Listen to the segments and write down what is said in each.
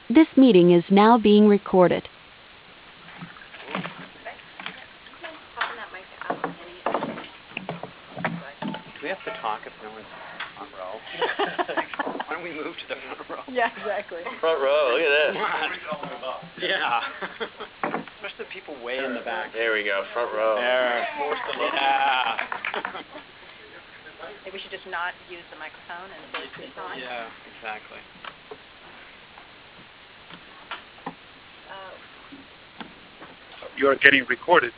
This meeting is now being recorded. Do we have to talk if no one's in the front row? Why don't we move to the front row? Yeah, exactly. Front row, look at this. Yeah. Especially the people way in the back. There we go, front row. There. Yeah. Maybe we should just not use the microphone and force people. Yeah, exactly. You are getting recorded.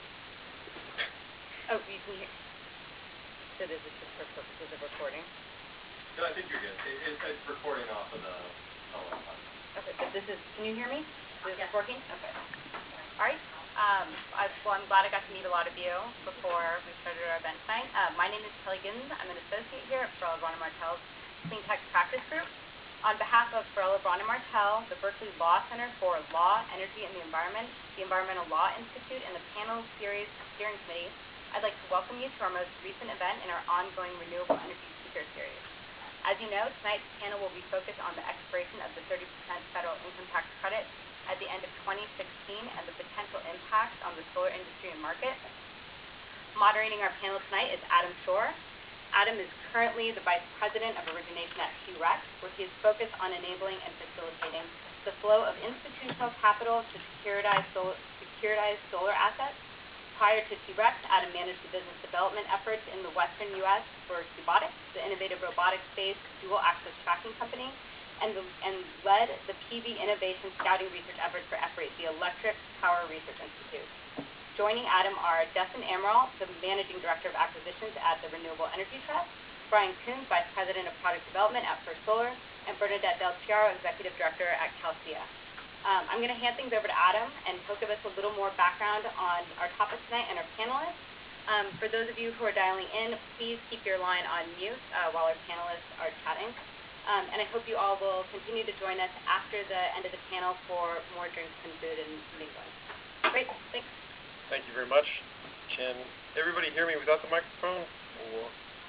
Oh, you can hear. So this is just for purposes of recording? I think you're good. It's recording off of the telephone. Okay, but this is, can you hear me? This is working? Okay. All right. I'm glad I got to meet a lot of you before we started our event tonight. My name is Kelly Giddens. I'm an associate here at Farella Braun Martell's Clean Tech Practice Group. On behalf of Farella Braun Martell, the Berkeley Law Center for Law, Energy, and the Environment, the Environmental Law Institute, and the Panel Series Steering Committee, I'd like to welcome you to our most recent event in our ongoing Renewable Energy Speaker Series. As you know, tonight's panel will be focused on the expiration of the 30% federal income tax credit at the end of 2016 and the potential impacts on the solar industry and market. Moderating our panel tonight is Adam Shore. Adam is currently the Vice President of Origination at T-REX, where he is focused on enabling and facilitating the flow of institutional capital to securitized solar assets. Prior to T-REX, Adam managed the business development efforts in the Western U.S. for Cubotics, the innovative robotics-based dual-axis tracking company, and led the PV innovation scouting research efforts for EPRI, the Electric Power Research Institute. Joining Adam are Justin Amaral, the Managing Director of Acquisitions at the Renewable Energy Trust, Brian Coons, Vice President of Product Development at First Solar, and Bernadette Del Chiaro, Executive Director at CalCea. I'm going to hand things over to Adam, and he'll give us a little more background on our topic tonight and our panelists. For those of you who are dialing in, please keep your line on mute while our panelists are chatting. And I hope you all will continue to join us after the end of the panel for more drinks and food and mingling. Great, thanks. Thank you very much. Can everybody hear me without the microphone? Or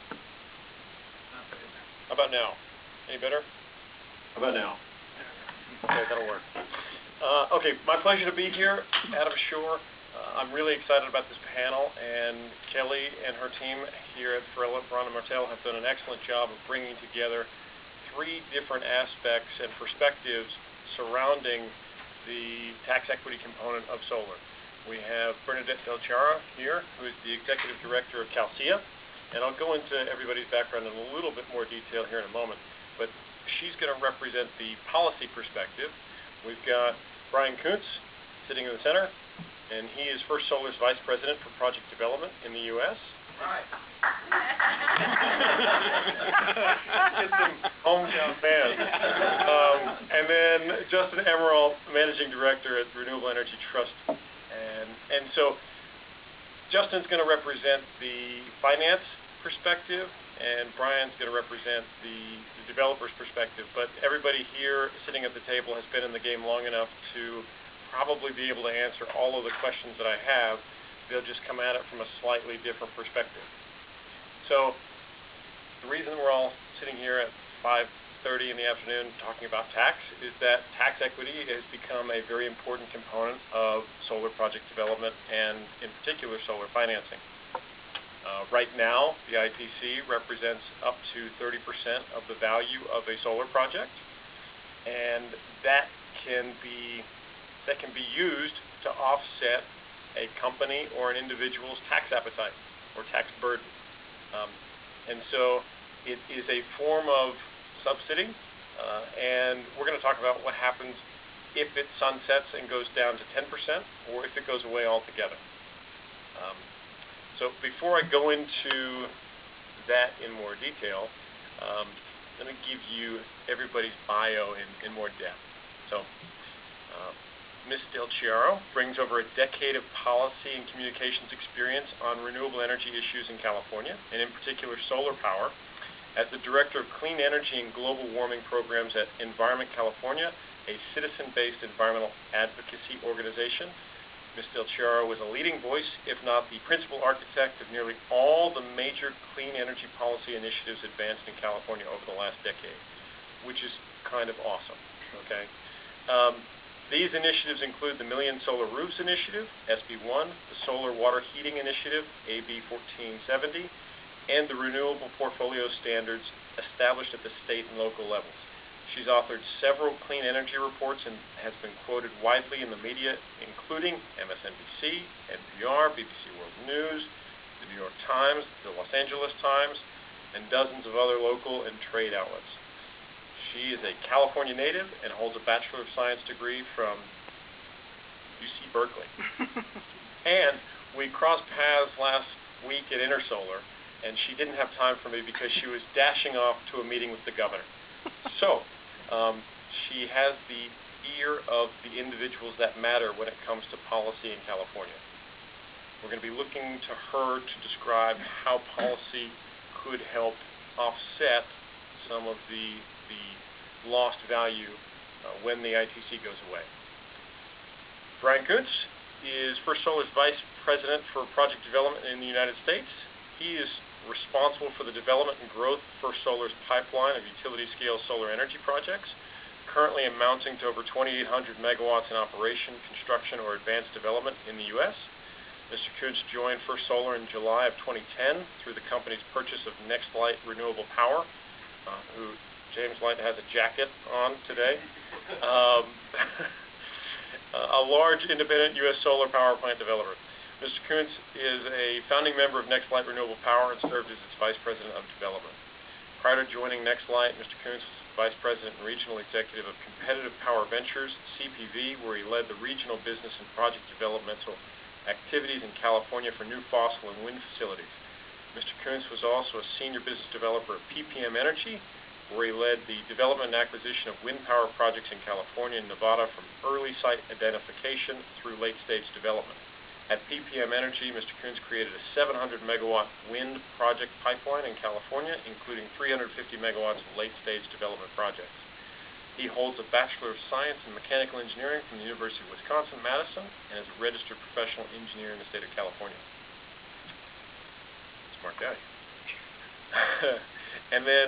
how about now? Any better? How about now? Okay, that'll work. Okay, my pleasure to be here. Adam Shore. I'm really excited about this panel, and Kelly and her team here at Farella Braun Martell have done an excellent job of bringing together three different aspects and perspectives surrounding the tax equity component of solar. We have Bernadette Del Chiaro here, who is the Executive Director of CalCea, and I'll go into everybody's background in a little bit more detail here in a moment, but she's going to represent the policy perspective. We've got Brian Kuntz sitting in the center, and he is First Solar's Vice President for Project Development in the U.S. Right. Get some hometown fans. And then Justin Amaral, Managing Director at Renewable Energy Trust. And so Justin's going to represent the finance perspective, and Brian's going to represent the developer's perspective. But everybody here sitting at the table has been in the game long enough to probably be able to answer all of the questions that I have. They'll just come at it from a slightly different perspective. So the reason we're all sitting here at 5:30 in the afternoon talking about tax is that tax equity has become a very important component of solar project development and in particular solar financing. Right now, the ITC represents up to 30% of the value of a solar project, and that can be used to offset a company or an individual's tax appetite or tax burden. And so it is a form of subsidy, and we're going to talk about what happens if it sunsets and goes down to 10% or if it goes away altogether. So before I go into that in more detail, let me give you everybody's bio in more depth. So Ms. Del Chiaro brings over a decade of policy and communications experience on renewable energy issues in California, and in particular solar power. As the Director of Clean Energy and Global Warming Programs at Environment California, a citizen-based environmental advocacy organization, Ms. Del Chiaro was a leading voice, if not the principal architect, of nearly all the major clean energy policy initiatives advanced in California over the last decade, which is kind of awesome, okay? These initiatives include the Million Solar Roofs Initiative, SB1, the Solar Water Heating Initiative, AB 1470, and the Renewable Portfolio Standards established at the state and local levels. She's authored several clean energy reports and has been quoted widely in the media, including MSNBC, NPR, BBC World News, the New York Times, the Los Angeles Times, and dozens of other local and trade outlets. She is a California native and holds a Bachelor of Science degree from UC Berkeley. And we crossed paths last week at Intersolar, and she didn't have time for me because she was dashing off to a meeting with the governor. So, she has the ear of the individuals that matter when it comes to policy in California. We're going to be looking to her to describe how policy could help offset some of the lost value when the ITC goes away. Brian Kuntz is First Solar's Vice President for Project Development in the United States. He is responsible for the development and growth of First Solar's pipeline of utility-scale solar energy projects, currently amounting to over 2,800 megawatts in operation, construction, or advanced development in the U.S. Mr. Kuntz joined First Solar in July of 2010 through the company's purchase of NextLight Renewable Power, who James Light has a jacket on today. A large independent U.S. solar power plant developer. Mr. Kuntz is a founding member of NextLight Renewable Power and served as its Vice President of Development. Prior to joining NextLight, Mr. Kuntz was Vice President and Regional Executive of Competitive Power Ventures, CPV, where he led the regional business and project developmental activities in California for new fossil and wind facilities. Mr. Kuntz was also a senior business developer at PPM Energy, where he led the development and acquisition of wind power projects in California and Nevada from early site identification through late-stage development. At PPM Energy, Mr. Kuntz created a 700-megawatt wind project pipeline in California, including 350 megawatts of late-stage development projects. He holds a Bachelor of Science in Mechanical Engineering from the University of Wisconsin-Madison and is a registered professional engineer in the state of California. Smart guy. And then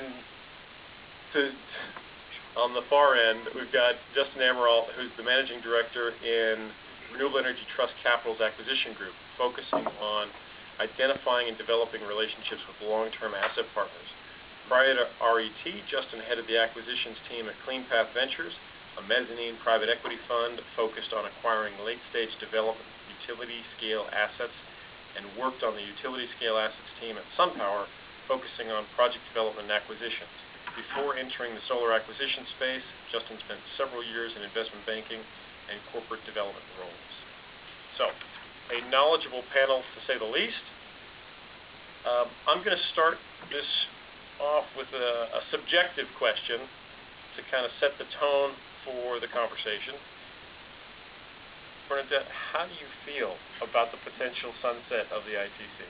on the far end, we've got Justin Amaral, who's the Managing Director in Renewable Energy Trust Capital's acquisition group, focusing on identifying and developing relationships with long-term asset partners. Prior to RET, Justin headed the acquisitions team at CleanPath Ventures, a mezzanine private equity fund focused on acquiring late-stage development utility-scale assets, and worked on the utility-scale assets team at SunPower, focusing on project development and acquisitions. Before entering the solar acquisition space, Justin spent several years in investment banking and corporate development roles. So, a knowledgeable panel to say the least. I'm going to start this off with a subjective question to kind of set the tone for the conversation. Bernadette, how do you feel about the potential sunset of the ITC?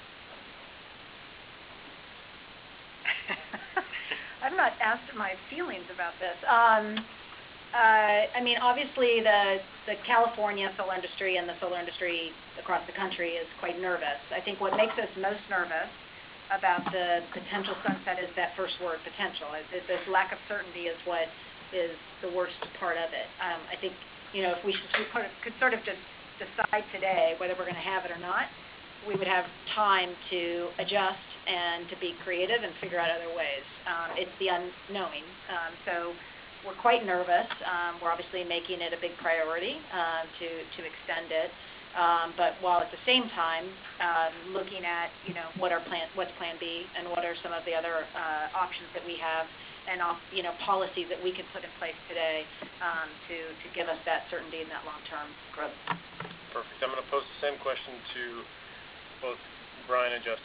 I'm not asked my feelings about this. I mean, obviously, the California solar industry and the solar industry across the country is quite nervous. I think what makes us most nervous about the potential sunset is that first word, potential. This lack of certainty is what is the worst part of it. I think, you know, if we could sort of just decide today whether we're going to have it or not, we would have time to adjust and to be creative and figure out other ways. It's the unknowing. So we're quite nervous. We're obviously making it a big priority to extend it. But while at the same time looking at, you know, what's Plan B and what are some of the other options that we have, and you know, policies that we can put in place today to give us that certainty and that long-term growth. Perfect. I'm going to pose the same question to both Brian and Justin.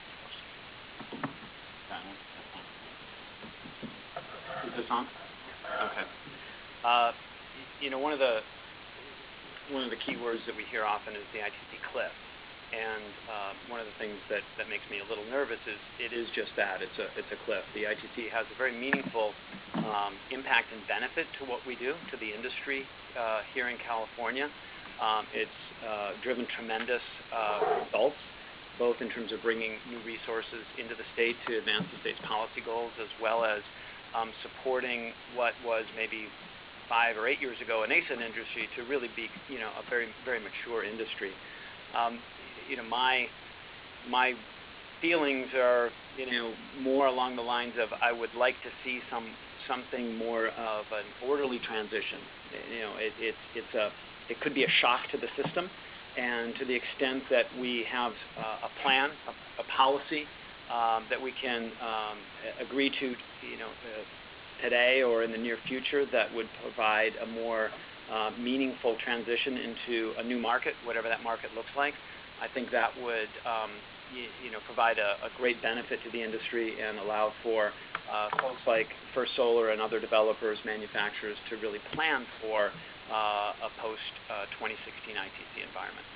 Is this on? Okay. You know, one of the key words that we hear often is the ITC cliff, and one of the things that makes me a little nervous is it is just that. It's a cliff. The ITC has a very meaningful impact and benefit to what we do, to the industry here in California. It's driven tremendous results, both in terms of bringing new resources into the state to advance the state's policy goals, as well as supporting what was maybe 5 or 8 years ago, a nascent industry, to really be, a very, very mature industry. My feelings are, more along the lines of I would like to see something more of an orderly transition. It could be a shock to the system, and to the extent that we have a plan, a policy that we can agree to, today or in the near future, that would provide a more meaningful transition into a new market, whatever that market looks like. I think that would provide a great benefit to the industry and allow for folks like First Solar and other developers, manufacturers, to really plan for a post-2016 ITC environment.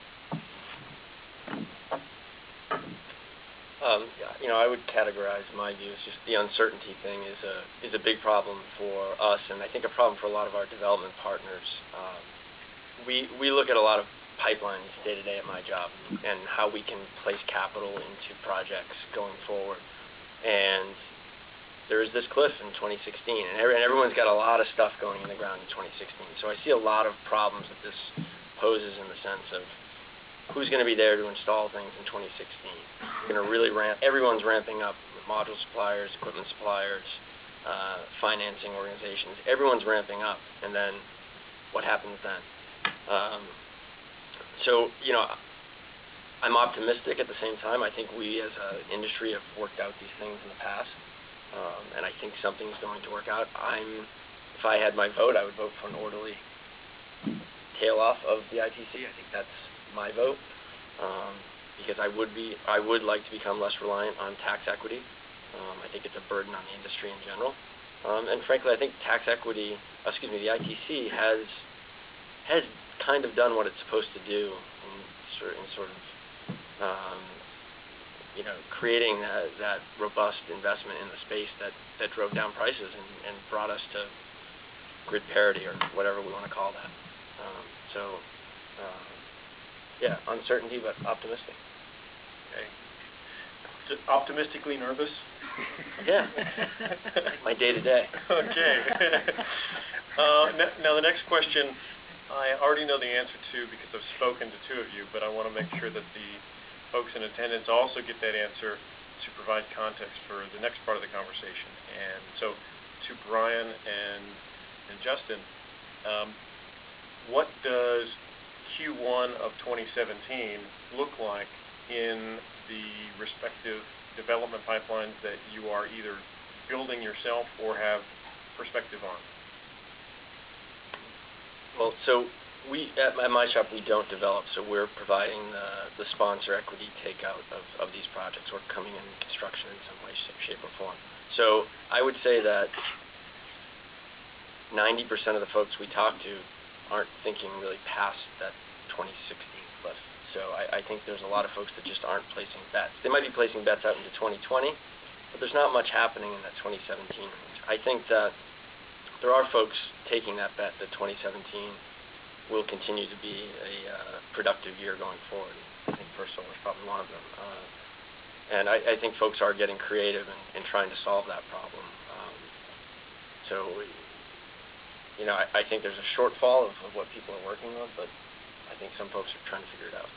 I would categorize my views, just the uncertainty thing is a big problem for us, and I think a problem for a lot of our development partners. We look at a lot of pipelines day to day at my job, and how we can place capital into projects going forward. And there is this cliff in 2016, and everyone's got a lot of stuff going in the ground in 2016. So I see a lot of problems that this poses in the sense of who's going to be there to install things in 2016. We're going to really everyone's ramping up, module suppliers, equipment suppliers, financing organizations. Everyone's ramping up, and then what happens then? So, I'm optimistic at the same time. I think we as an industry have worked out these things in the past, and I think something's going to work out. If I had my vote, I would vote for an orderly tail off of the ITC. I think that's my vote, because I would like to become less reliant on tax equity. I think it's a burden on the industry in general, and frankly, I think the ITC has kind of done what it's supposed to do in sort of creating that robust investment in the space that drove down prices and brought us to grid parity, or whatever we want to call that. Uncertainty, but optimistic. Okay. Optimistically nervous? Yeah. My day-to-day. Okay. Now the next question I already know the answer to because I've spoken to two of you, but I want to make sure that the folks in attendance also get that answer to provide context for the next part of the conversation. And so to Brian and Justin, what does Q1 of 2017 look like in the respective development pipelines that you are either building yourself or have perspective on? Well, so at my shop, we don't develop, so we're providing the sponsor equity takeout of these projects. We're coming in construction in some way, shape, or form. So I would say that 90% of the folks we talk to aren't thinking really past that 2016 cliff. So I think there's a lot of folks that just aren't placing bets. They might be placing bets out into 2020, but there's not much happening in that 2017 range. I think that there are folks taking that bet that 2017 will continue to be a productive year going forward. I think First Solar is probably one of them. And I think folks are getting creative in trying to solve that problem. I think there's a shortfall of what people are working on, but I think some folks are trying to figure it out.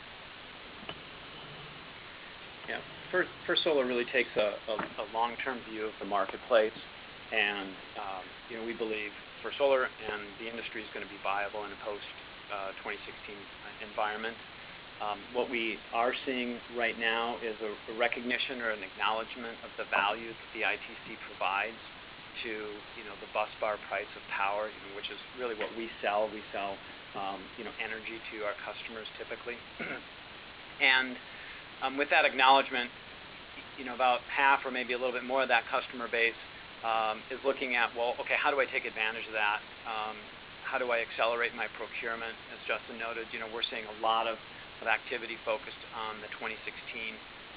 Yeah, First Solar really takes a long-term view of the marketplace, and we believe First Solar and the industry is going to be viable in a post-2016 environment. What we are seeing right now is a recognition or an acknowledgement of the value that the ITC provides to the busbar price of power, which is really what we sell. We sell energy to our customers typically, and with that acknowledgement, about half or maybe a little bit more of that customer base is looking at, well, okay, how do I take advantage of that? How do I accelerate my procurement? As Justin noted, we're seeing a lot of activity focused on the 2016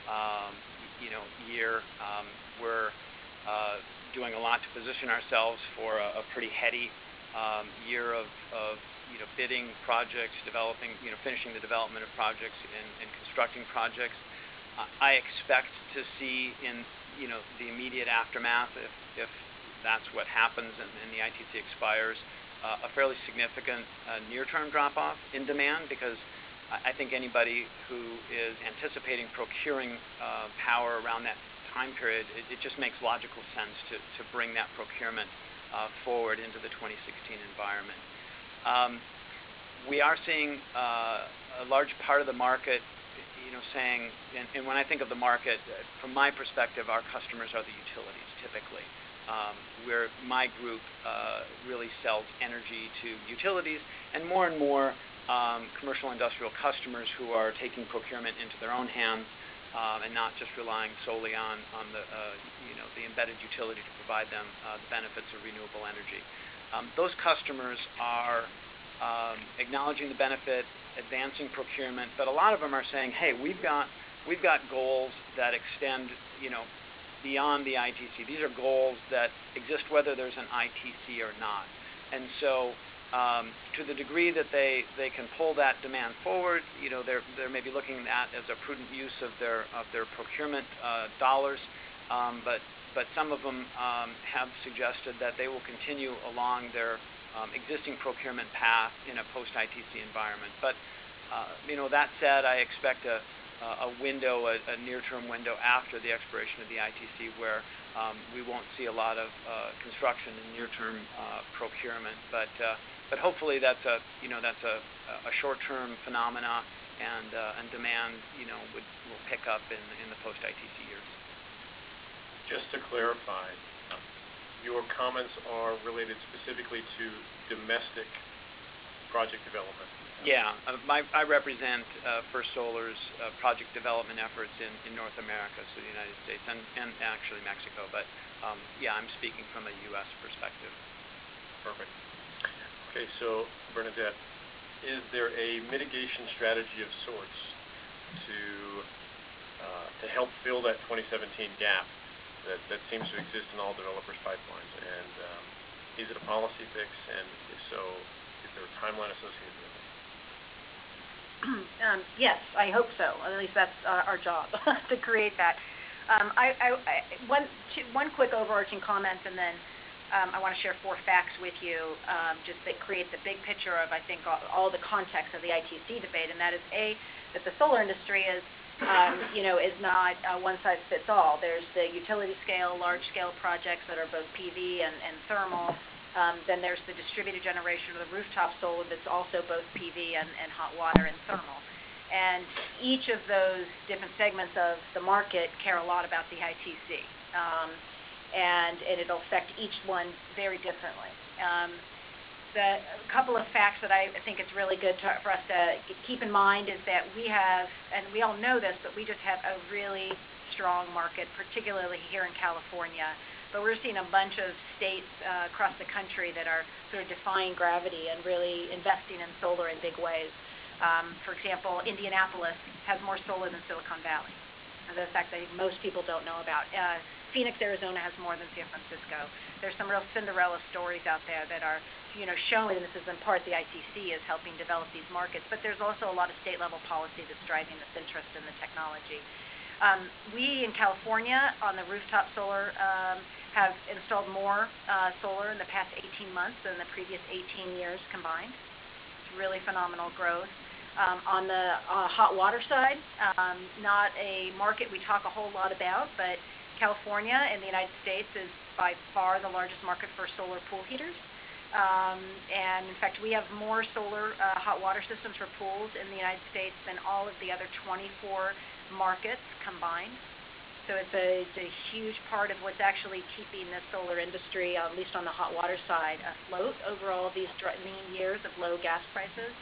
year. We're doing a lot to position ourselves for a pretty heady year of bidding projects, developing, finishing the development of projects and constructing projects. I expect to see in the immediate aftermath, if that's what happens and the ITC expires, a fairly significant near-term drop-off in demand because I think anybody who is anticipating procuring power around that time period, it just makes logical sense to bring that procurement forward into the 2016 environment. We are seeing a large part of the market, saying, and when I think of the market, from my perspective, our customers are the utilities typically. Where my group really sells energy to utilities, and more commercial industrial customers who are taking procurement into their own hands and not just relying solely on the embedded utility to provide them the benefits of renewable energy. Those customers are acknowledging the benefit, advancing procurement, but a lot of them are saying, hey, we've got goals that extend beyond the ITC. These are goals that exist whether there's an ITC or not. And so to the degree that they can pull that demand forward, they're maybe looking at as a prudent use of their procurement dollars, but some of them have suggested that they will continue along their existing procurement path in a post-ITC environment. But that said, I expect a near-term window after the expiration of the ITC where we won't see a lot of construction in near-term procurement. But hopefully that's a short-term phenomena, and demand will pick up in the post-ITC years. Just to clarify, your comments are related specifically to domestic project development. Yeah, I represent First Solar's project development efforts in North America, so the United States and actually Mexico. But yeah, I'm speaking from a U.S. perspective. Perfect. Okay, so Bernadette, is there a mitigation strategy of sorts to help fill that 2017 gap that seems to exist in all developers' pipelines? And is it a policy fix? And if so, is there a timeline associated with it? Yes, I hope so. At least that's our job to create that. One quick overarching comment, and then I want to share 4 facts with you, just that create the big picture of, I think, all the context of the ITC debate, and that is that the solar industry is not one size fits all. There's the utility scale, large scale projects that are both PV and thermal. Then there's the distributed generation of the rooftop solar that's also both PV and hot water and thermal. And each of those different segments of the market care a lot about the ITC. And it'll affect each one very differently. A couple of facts that I think it's really good for us to keep in mind is that we have, and we all know this, but we just have a really strong market, particularly here in California. But we're seeing a bunch of states across the country that are sort of defying gravity and really investing in solar in big ways. For example, Indianapolis has more solar than Silicon Valley. And the fact that most people don't know about. Phoenix, Arizona has more than San Francisco. There's some real Cinderella stories out there that are showing, and this is in part the ITC is helping develop these markets, but there's also a lot of state level policy that's driving this interest in the technology. We in California on the rooftop solar have installed more solar in the past 18 months than the previous 18 years combined. It's really phenomenal growth. On the hot water side, not a market we talk a whole lot about, but California in the United States is by far the largest market for solar pool heaters. And in fact, we have more solar hot water systems for pools in the United States than all of the other 24 markets combined. So it's a huge part of what's actually keeping the solar industry, at least on the hot water side, afloat over all these lean years of low gas prices.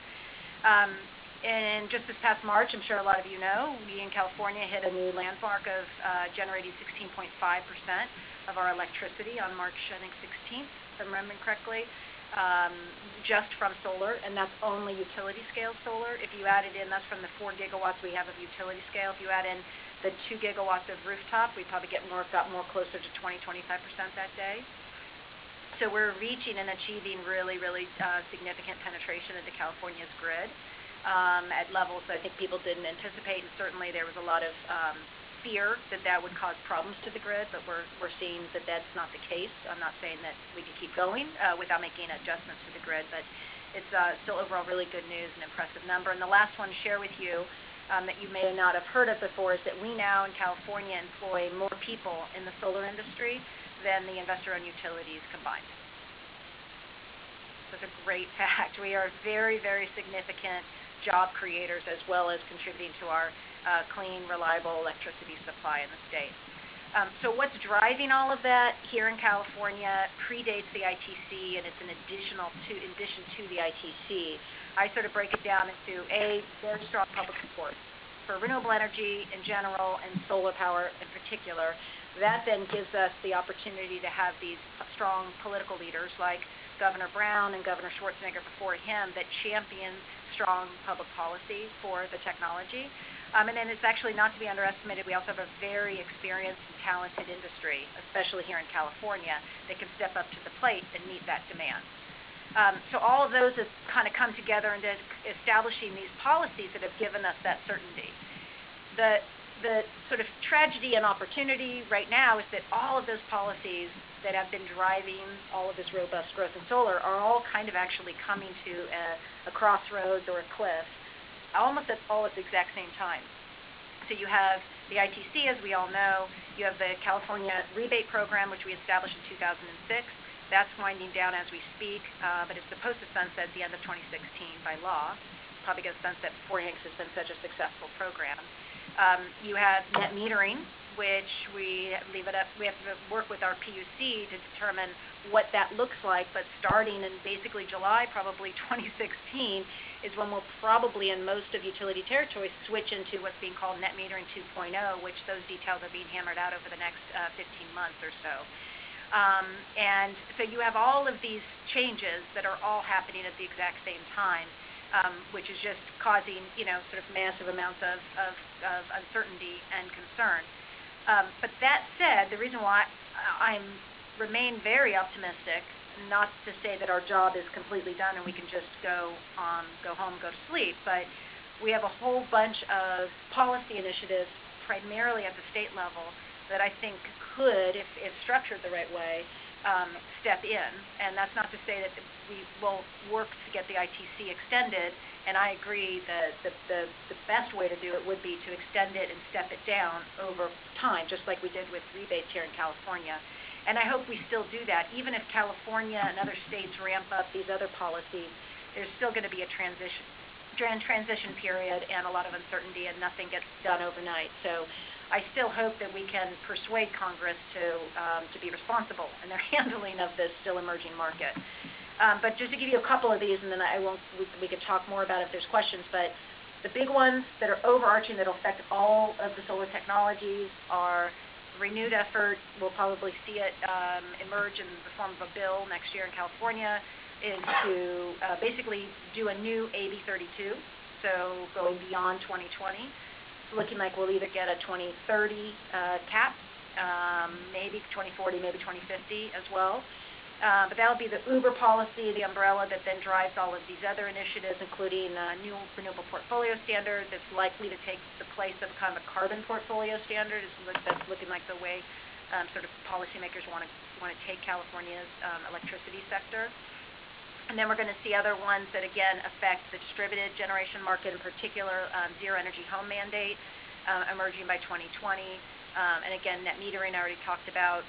And just this past March, I'm sure a lot of you know, we in California hit a new landmark of generating 16.5% of our electricity on March, I think, 16th, if I'm remembering correctly, just from solar, and that's only utility scale solar. If you added in, that's from the 4 gigawatts we have of utility scale. If you add in the 2 gigawatts of rooftop, we probably got more closer to 20-25% that day. So we're reaching and achieving really, really significant penetration into California's grid at levels that I think people didn't anticipate, and certainly there was a lot of fear that that would cause problems to the grid, but we're seeing that that's not the case. I'm not saying that we could keep going without making adjustments to the grid, but it's still overall really good news and impressive number. And the last one to share with you that you may not have heard of before is that we now in California employ more people in the solar industry than the investor-owned utilities combined. That's a great fact. We are very, very significant job creators as well as contributing to our clean, reliable electricity supply in the state. So what's driving all of that here in California predates the ITC, and it's in addition to the ITC. I sort of break it down into very strong public support for renewable energy in general and solar power in particular. That then gives us the opportunity to have these strong political leaders like Governor Brown and Governor Schwarzenegger before him that champion strong public policy for the technology. And then it's actually not to be underestimated, we also have a very experienced and talented industry, especially here in California, that can step up to the plate and meet that demand. So all of those have kind of come together into establishing these policies that have given us that certainty. The sort of tragedy and opportunity right now is that all of those policies that have been driving all of this robust growth in solar are all kind of actually coming to a crossroads or a cliff, almost all at the exact same time. So you have the ITC, as we all know. You have the California rebate program, which we established in 2006. That's winding down as we speak, but it's supposed to sunset at the end of 2016 by law. Probably going to sunset beforehand because it's been such a successful program. You have net metering, which we have to work with our PUC to determine what that looks like, but starting in basically July, probably 2016, is when we'll probably in most of utility territories switch into what's being called net metering 2.0, which those details are being hammered out over the next 15 months or so. And so you have all of these changes that are all happening at the exact same time, which is just causing, sort of massive amounts of uncertainty and concern. But that said, the reason why I remain very optimistic, not to say that our job is completely done and we can just go home, go to sleep, but we have a whole bunch of policy initiatives, primarily at the state level, that I think could, if structured the right way, step in. And that's not to say that we will work to get the ITC extended, and I agree that the best way to do it would be to extend it and step it down over time, just like we did with rebates here in California. And I hope we still do that. Even if California and other states ramp up these other policies, there's still going to be a transition period and a lot of uncertainty, and nothing gets done overnight. So I still hope that we can persuade Congress to be responsible in their handling of this still emerging market. But just to give you a couple of these, and then we could talk more about it if there's questions, but the big ones that are overarching that will affect all of the solar technologies are renewed effort. We'll probably see it emerge in the form of a bill next year in California, is to basically do a new AB 32, so going beyond 2020. It's looking like we'll either get a 2030 cap, maybe 2040, maybe 2050 as well. But that'll be the Uber policy, the umbrella that then drives all of these other initiatives, including a new renewable portfolio standard that's likely to take the place of kind of a carbon portfolio standard. That's looking like the way sort of policymakers want to take California's electricity sector. And then we're going to see other ones that, again, affect the distributed generation market, in particular, zero energy home mandate emerging by 2020. And again, net metering I already talked about.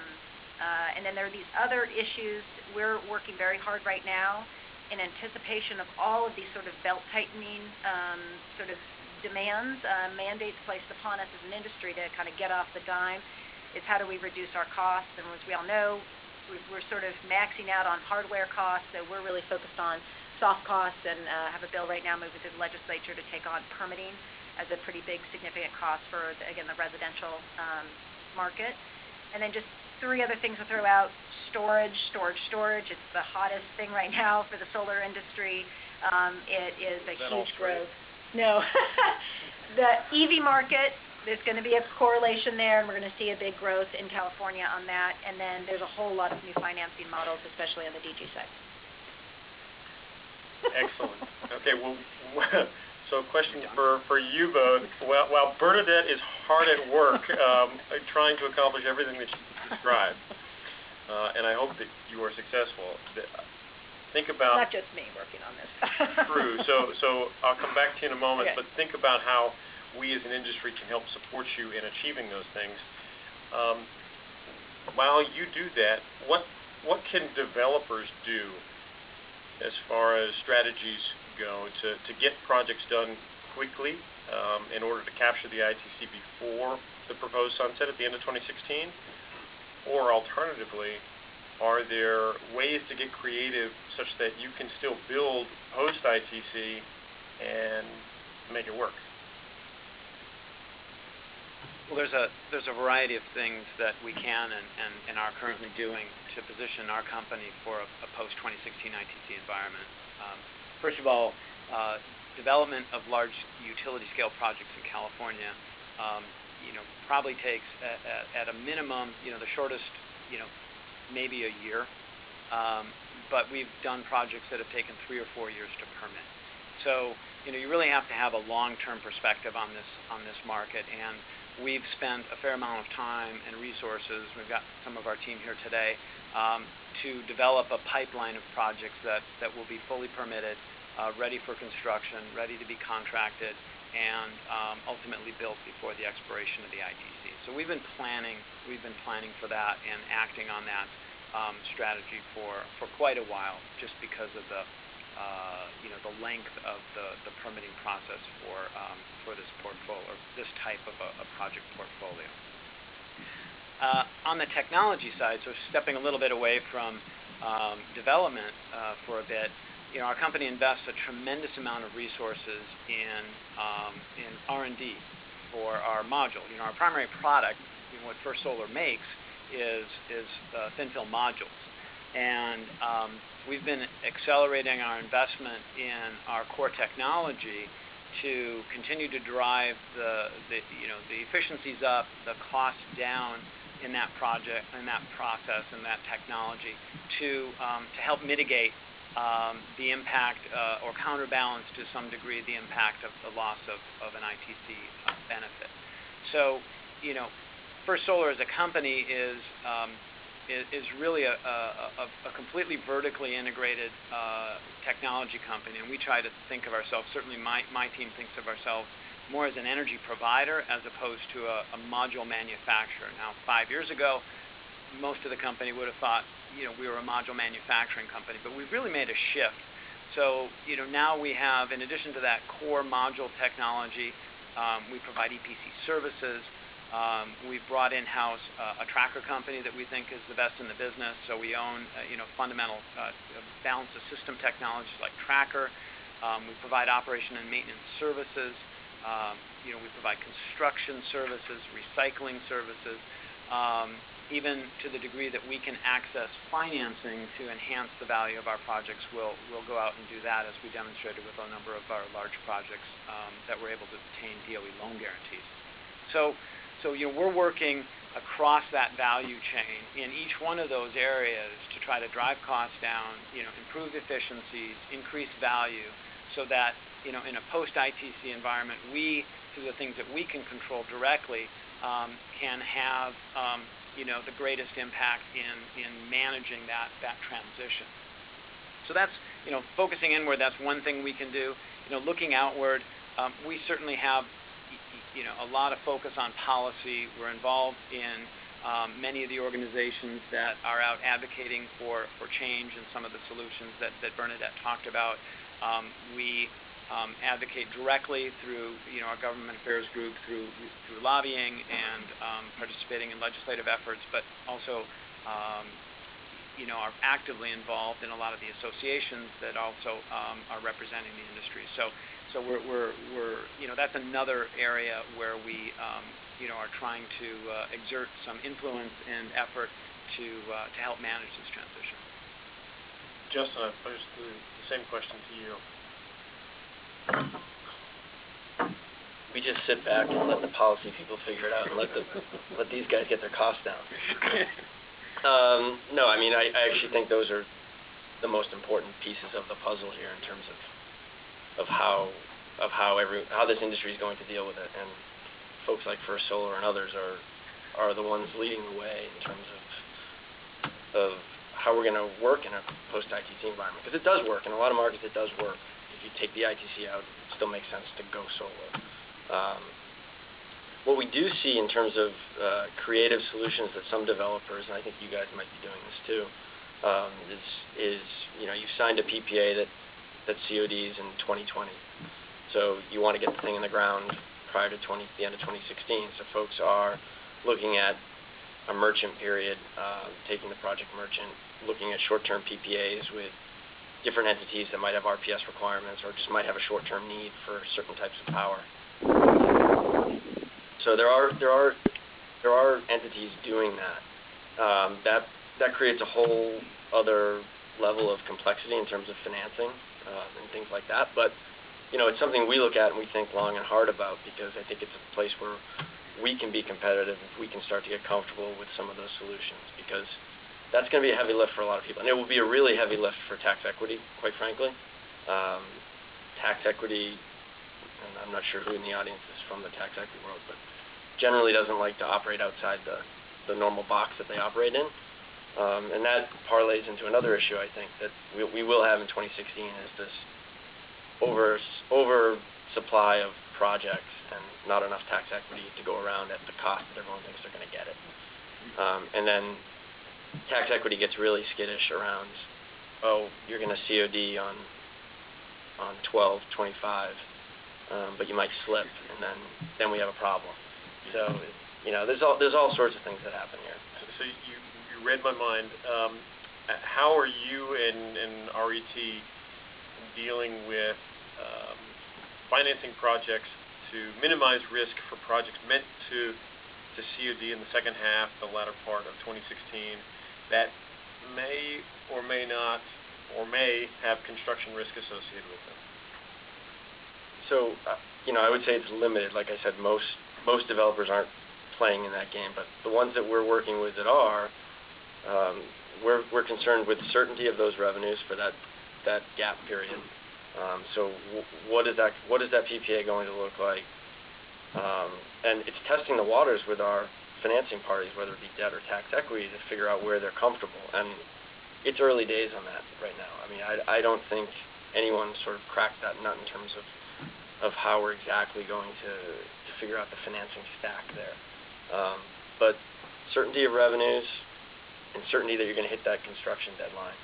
And then there are these other issues. We're working very hard right now in anticipation of all of these sort of belt-tightening sort of demands, mandates placed upon us as an industry to kind of get off the dime, is how do we reduce our costs? And as we all know, we're sort of maxing out on hardware costs, so we're really focused on soft costs, and have a bill right now moving through the legislature to take on permitting as a pretty big significant cost for, again, the residential market. And then just three other things to throw out: storage. It's the hottest thing right now for the solar industry. It is a huge growth. No. The EV market, there's going to be a correlation there, and we're going to see a big growth in California on that. And then there's a whole lot of new financing models, especially on the DG side. Excellent. Okay, well, so So question for you both. While Bernadette is hard at work trying to accomplish everything that she described, and I hope that you are successful, think about... Not just me working on this. True. So I'll come back to you in a moment, Okay. but think about how we as an industry can help support you in achieving those things. While you do that, what can developers do as far as strategies go to get projects done quickly in order to capture the ITC before the proposed sunset at the end of 2016? Or alternatively, are there ways to get creative such that you can still build post-ITC and make it work? Well, there's a variety of things that we can and are currently doing to position our company for a post-2016 ITC environment. First of all, development of large utility-scale projects in California, probably takes at a minimum, the shortest, maybe a year. But we've done projects that have taken 3 or 4 years to permit. So, you really have to have a long-term perspective on this market, and we've spent a fair amount of time and resources. We've got some of our team here today to develop a pipeline of projects that will be fully permitted, ready for construction, ready to be contracted, and ultimately built before the expiration of the ITC. So we've been planning for that and acting on that strategy for quite a while, just because of the length of the permitting process for this portfolio, or this type of a project portfolio. On the technology side, so stepping a little bit away from development for a bit, our company invests a tremendous amount of resources in R&D for our module. Our primary product, what First Solar makes, is thin film modules, and we've been accelerating our investment in our core technology to continue to drive the efficiencies up, the costs down in that project, in that process, in that technology, to help mitigate the impact or counterbalance to some degree the impact of the loss of an ITC benefit. So, First Solar as a company is really a completely vertically integrated technology company, and we try to think of ourselves, certainly my team thinks of ourselves more as an energy provider as opposed to a module manufacturer. Now, 5 years ago, most of the company would have thought, we were a module manufacturing company, but we've really made a shift. So, now we have, in addition to that core module technology, we provide EPC services. We've brought in-house a tracker company that we think is the best in the business. So we own, fundamental balance of system technologies like tracker. We provide operation and maintenance services. We provide construction services, recycling services, even to the degree that we can access financing to enhance the value of our projects. We'll go out and do that, as we demonstrated with a number of our large projects that were able to obtain DOE loan guarantees. So we're working across that value chain in each one of those areas to try to drive costs down, improve efficiencies, increase value, so that in a post-ITC environment, we, through the things that we can control directly, can have the greatest impact in managing that transition. So that's focusing inward. That's one thing we can do. Looking outward, we certainly have a lot of focus on policy. We're involved in many of the organizations that are out advocating for change and some of the solutions that Bernadette talked about. We advocate directly through our government affairs group, through lobbying and participating in legislative efforts, but also are actively involved in a lot of the associations that also are representing the industry. So we're that's another area where we are trying to exert some influence and effort to help manage this transition. Justin, I posed the same question to you. We just sit back and let the policy people figure it out, and let these guys get their costs down. No, I mean, I actually think those are the most important pieces of the puzzle here in terms of how of how this industry is going to deal with it. And folks like First Solar and others are the ones leading the way in terms of how we're going to work in a post-ITC environment. Because it does work. In a lot of markets, it does work. If you take the ITC out, it still makes sense to go solar. What we do see in terms of creative solutions that some developers, and I think you guys might be doing this too, is you've signed a PPA that CODs in 2020. So you want to get the thing in the ground prior to the end of 2016. So folks are looking at a merchant period, taking the project merchant, looking at short-term PPAs with different entities that might have RPS requirements or just might have a short-term need for certain types of power. So there are entities doing that. That creates a whole other level of complexity in terms of financing and things like that. But it's something we look at and we think long and hard about, because I think it's a place where we can be competitive if we can start to get comfortable with some of those solutions, because that's going to be a heavy lift for a lot of people. And it will be a really heavy lift for tax equity, quite frankly. Tax equity, and I'm not sure who in the audience is from the tax equity world, but generally doesn't like to operate outside the normal box that they operate in. And that parlays into another issue, I think, that we will have in 2016, is this oversupply of projects and not enough tax equity to go around at the cost that everyone thinks they're going to get it. And then tax equity gets really skittish around, you're going to COD on 12/25, but you might slip, and then we have a problem. So there's all sorts of things that happen here. So you read my mind. How are you and RET dealing with financing projects to minimize risk for projects meant to COD in the second half, the latter part of 2016, that may or may not, or may have construction risk associated with them? So, I would say it's limited. Like I said, most developers aren't playing in that game, but the ones that we're working with that are, we're concerned with certainty of those revenues for that gap period. So what is that PPA going to look like? And it's testing the waters with our financing parties, whether it be debt or tax equity, to figure out where they're comfortable. And it's early days on that right now. I mean, I don't think anyone sort of cracked that nut in terms of how we're exactly going to figure out the financing stack there. But certainty of revenues and certainty that you're going to hit that construction deadline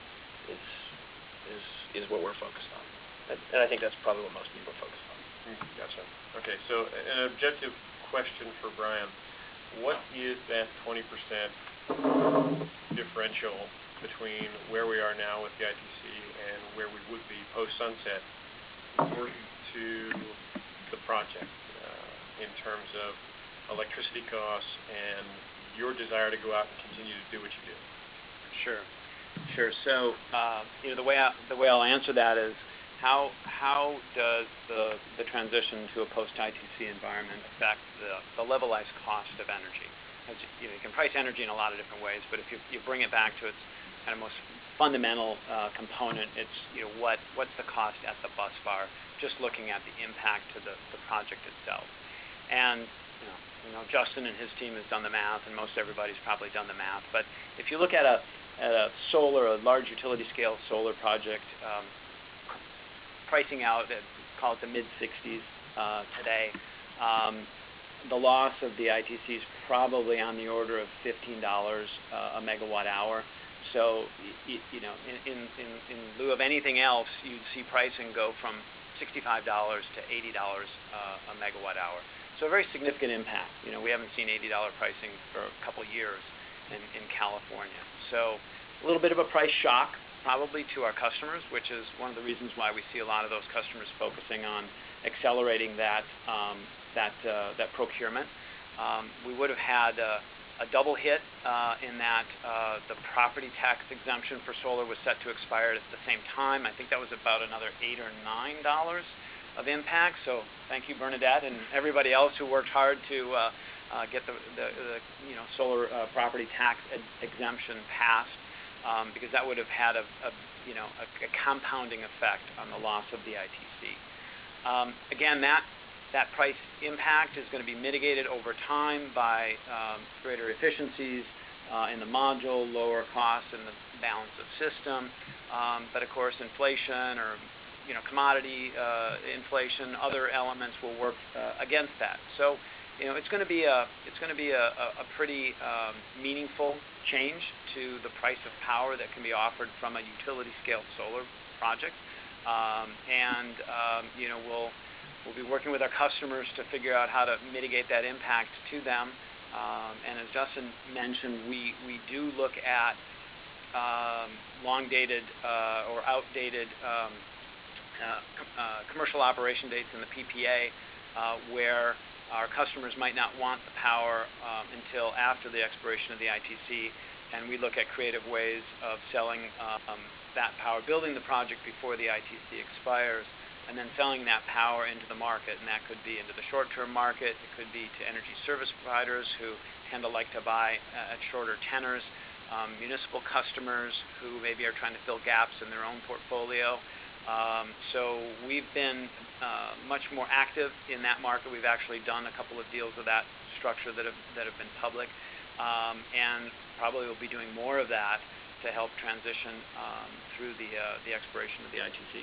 is what we're focused on. And I think that's probably what most people are focused on. Gotcha. Okay, so an objective question for Brian. What is that 20% differential between where we are now with the ITC and where we would be post-sunset important to the project in terms of electricity costs and your desire to go out and continue to do what you do? Sure. So, the way I'll answer that is, how does the transition to a post-ITC environment affect the levelized cost of energy? As you can price energy in a lot of different ways, but if you bring it back to its kind of most fundamental component, it's what's the cost at the bus bar, just looking at the impact to the project itself. And Justin and his team has done the math, and most everybody's probably done the math. But if you look at a large utility scale solar project, pricing out at, call it the mid-60s today, the loss of the ITC is probably on the order of $15 a megawatt hour. So, in lieu of anything else, you'd see pricing go from $65 to $80 a megawatt hour. So a very significant impact. We haven't seen $80 pricing for a couple years in California. So a little bit of a price shock probably to our customers, which is one of the reasons why we see a lot of those customers focusing on accelerating that procurement. We would have had a double hit in that the property tax exemption for solar was set to expire at the same time. I think that was about another $8 or $9 of impact. So thank you, Bernadette, and everybody else who worked hard to get the solar property tax exemption passed, because that would have had a compounding effect on the loss of the ITC. Again, that price impact is going to be mitigated over time by greater efficiencies in the module, lower costs in the balance of system. But of course, inflation or commodity inflation, other elements will work against that. So it's going to be a pretty meaningful change to the price of power that can be offered from a utility scale solar project. We'll be working with our customers to figure out how to mitigate that impact to them. And as Justin mentioned, we do look at long-dated or outdated commercial operation dates in the PPA where our customers might not want the power until after the expiration of the ITC, and we look at creative ways of selling that power, building the project before the ITC expires, and then selling that power into the market. And that could be into the short-term market. It could be to energy service providers who tend to like to buy at shorter tenors, municipal customers who maybe are trying to fill gaps in their own portfolio. So we've been much more active in that market. We've actually done a couple of deals of that structure that have been public, and probably will be doing more of that to help transition through the expiration of the ITC.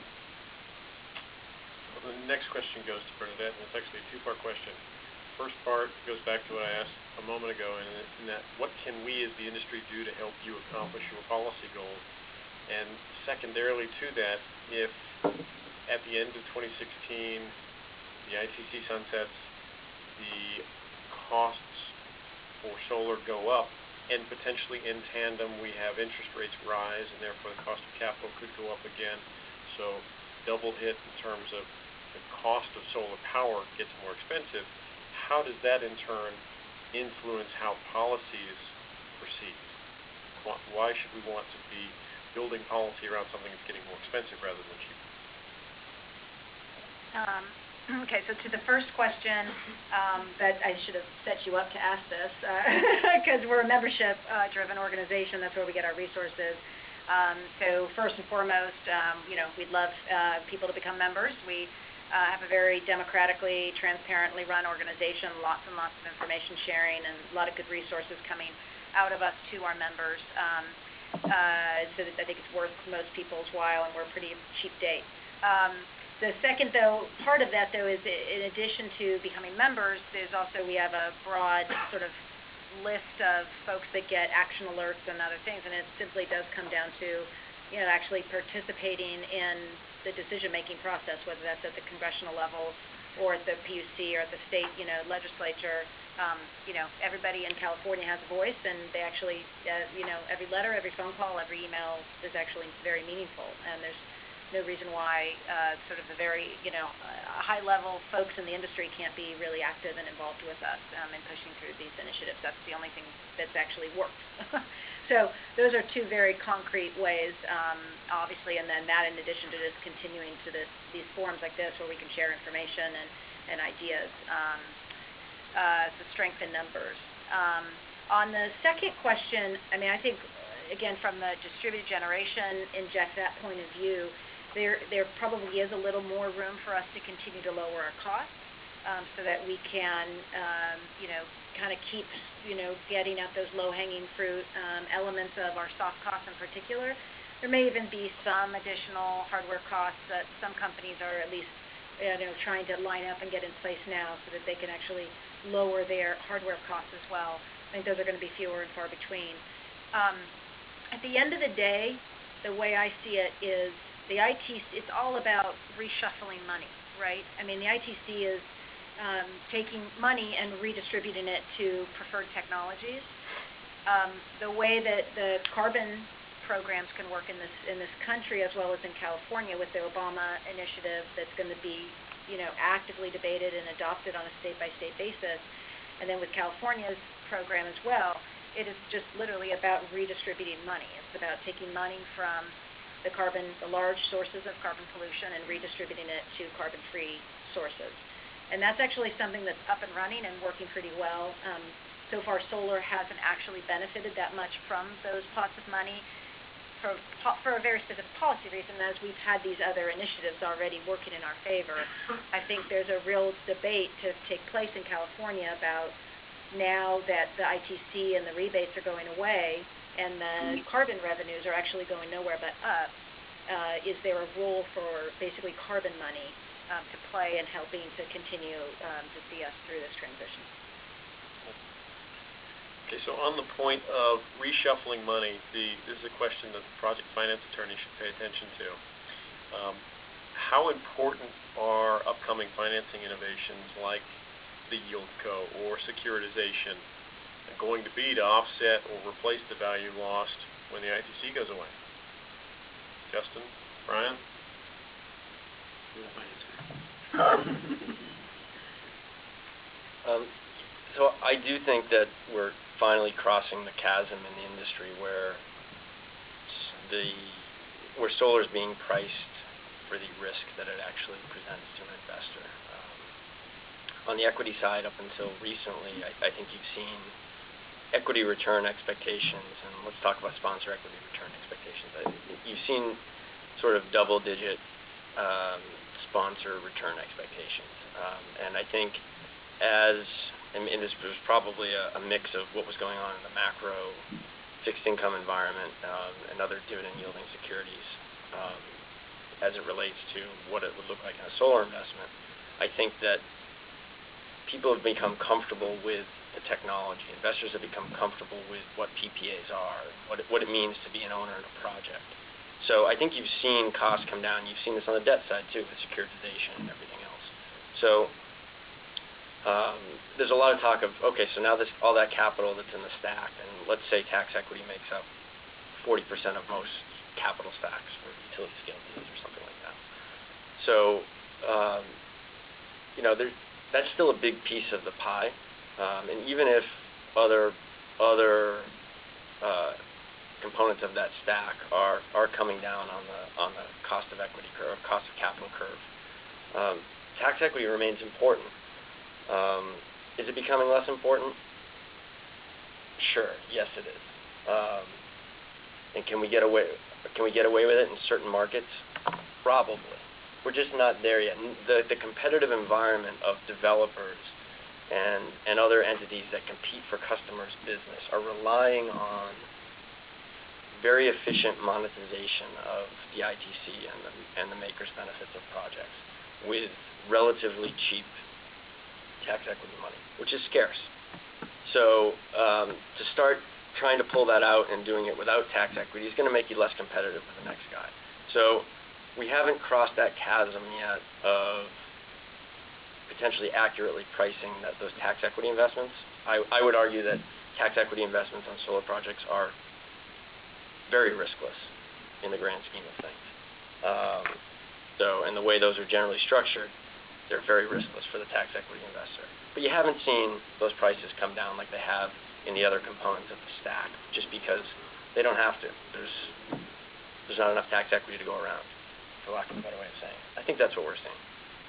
Well, the next question goes to Bernadette, and it's actually a two-part question. First part goes back to what I asked a moment ago, and that what can we as the industry do to help you accomplish your policy goals? And secondarily to that, if at the end of 2016 the ITC sunsets, the costs for solar go up, and potentially in tandem we have interest rates rise, and therefore the cost of capital could go up again. So double hit in terms of the cost of solar power gets more expensive. How does that in turn influence how policies proceed? Why should we want to be building policy around something that's getting more expensive rather than cheaper? Okay, so to the first question, that I should have set you up to ask this, because we're a membership-driven organization. That's where we get our resources. So first and foremost, we'd love people to become members. We have a very democratically, transparently run organization, lots and lots of information sharing, and a lot of good resources coming out of us to our members. So that I think it's worth most people's while, and we're a pretty cheap date. The second, part of that, is in addition to becoming members, there's also, we have a broad sort of list of folks that get action alerts and other things, and it simply does come down to, actually participating in the decision-making process, whether that's at the congressional level or at the PUC or at the state, legislature. Everybody in California has a voice, and they actually, every letter, every phone call, every email is actually very meaningful, and there's no reason why sort of the very, high-level folks in the industry can't be really active and involved with us in pushing through these initiatives. That's the only thing that's actually worked. So those are two very concrete ways, obviously, and then that in addition to just continuing to these forums like this where we can share information and ideas, to strengthen numbers. On the second question, I think, again, from the distributed generation, inject that point of view, there probably is a little more room for us to continue to lower our costs, so that we can, kind of keep, getting at those low-hanging fruit elements of our soft costs in particular. There may even be some additional hardware costs that some companies are at least, trying to line up and get in place now so that they can actually lower their hardware costs as well. I think those are going to be fewer and far between. At the end of the day, the way I see it is the ITC, it's all about reshuffling money, right? The ITC is taking money and redistributing it to preferred technologies. The way that the carbon programs can work in this country as well as in California with the Obama initiative that's going to be, actively debated and adopted on a state-by-state basis, and then with California's program as well, it is just literally about redistributing money. It's about taking money from the large sources of carbon pollution and redistributing it to carbon-free sources. And that's actually something that's up and running and working pretty well. So far, solar hasn't actually benefited that much from those pots of money. for a very specific policy reason, as we've had these other initiatives already working in our favor. I think there's a real debate to take place in California about, now that the ITC and the rebates are going away and the carbon revenues are actually going nowhere but up, is there a role for basically carbon money to play in helping to continue to see us through this transition? Okay, so on the point of reshuffling money, this is a question that the project finance attorney should pay attention to. How important are upcoming financing innovations like the YieldCo or securitization going to be to offset or replace the value lost when the ITC goes away? Justin? Brian? So I do think that we're finally crossing the chasm in the industry where solar is being priced for the risk that it actually presents to an investor. On the equity side, up until recently, I think you've seen equity return expectations, and let's talk about sponsor equity return expectations. You've seen sort of double-digit sponsor return expectations, and I think and this was probably a mix of what was going on in the macro fixed income environment and other dividend-yielding securities as it relates to what it would look like in a solar investment. I think that people have become comfortable with the technology. Investors have become comfortable with what PPAs are, what it means to be an owner in a project. So I think you've seen costs come down. You've seen this on the debt side too, with securitization and everything else. So there's a lot of talk of, okay, so now all that capital that's in the stack, and let's say tax equity makes up 40% of most capital stacks for utility scale deals or something like that. So, that's still a big piece of the pie. And even if other components of that stack are coming down on the cost of equity curve, cost of capital curve, tax equity remains important. Is it becoming less important? Sure, yes it is. And can we get away with it in certain markets? Probably. We're just not there yet. The competitive environment of developers and other entities that compete for customers' business are relying on very efficient monetization of the ITC and the maker's benefits of projects with relatively cheap tax equity money, which is scarce. So to start trying to pull that out and doing it without tax equity is going to make you less competitive with the next guy. So we haven't crossed that chasm yet of potentially accurately pricing those tax equity investments. I would argue that tax equity investments on solar projects are very riskless in the grand scheme of things. And the way those are generally structured, they're very riskless for the tax equity investor. But you haven't seen those prices come down like they have in the other components of the stack, just because they don't have to. There's not enough tax equity to go around, for lack of a better way of saying it. I think that's what we're seeing.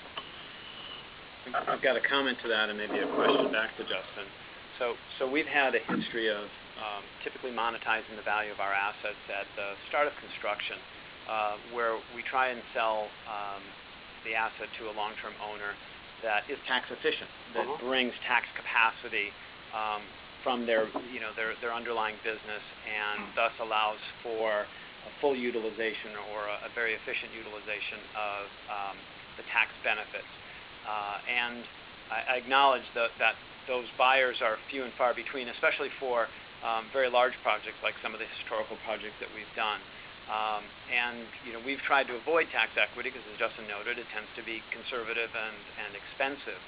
I've got a comment to that and maybe a question back to Justin. So we've had a history of typically monetizing the value of our assets at the start of construction, where we try and sell the asset to a long-term owner that is tax efficient, that brings tax capacity from their underlying business, and thus allows for a full utilization or a very efficient utilization of the tax benefits. And I acknowledge that those buyers are few and far between, especially for very large projects like some of the historical projects that we've done. And we've tried to avoid tax equity because, as Justin noted, it tends to be conservative and expensive.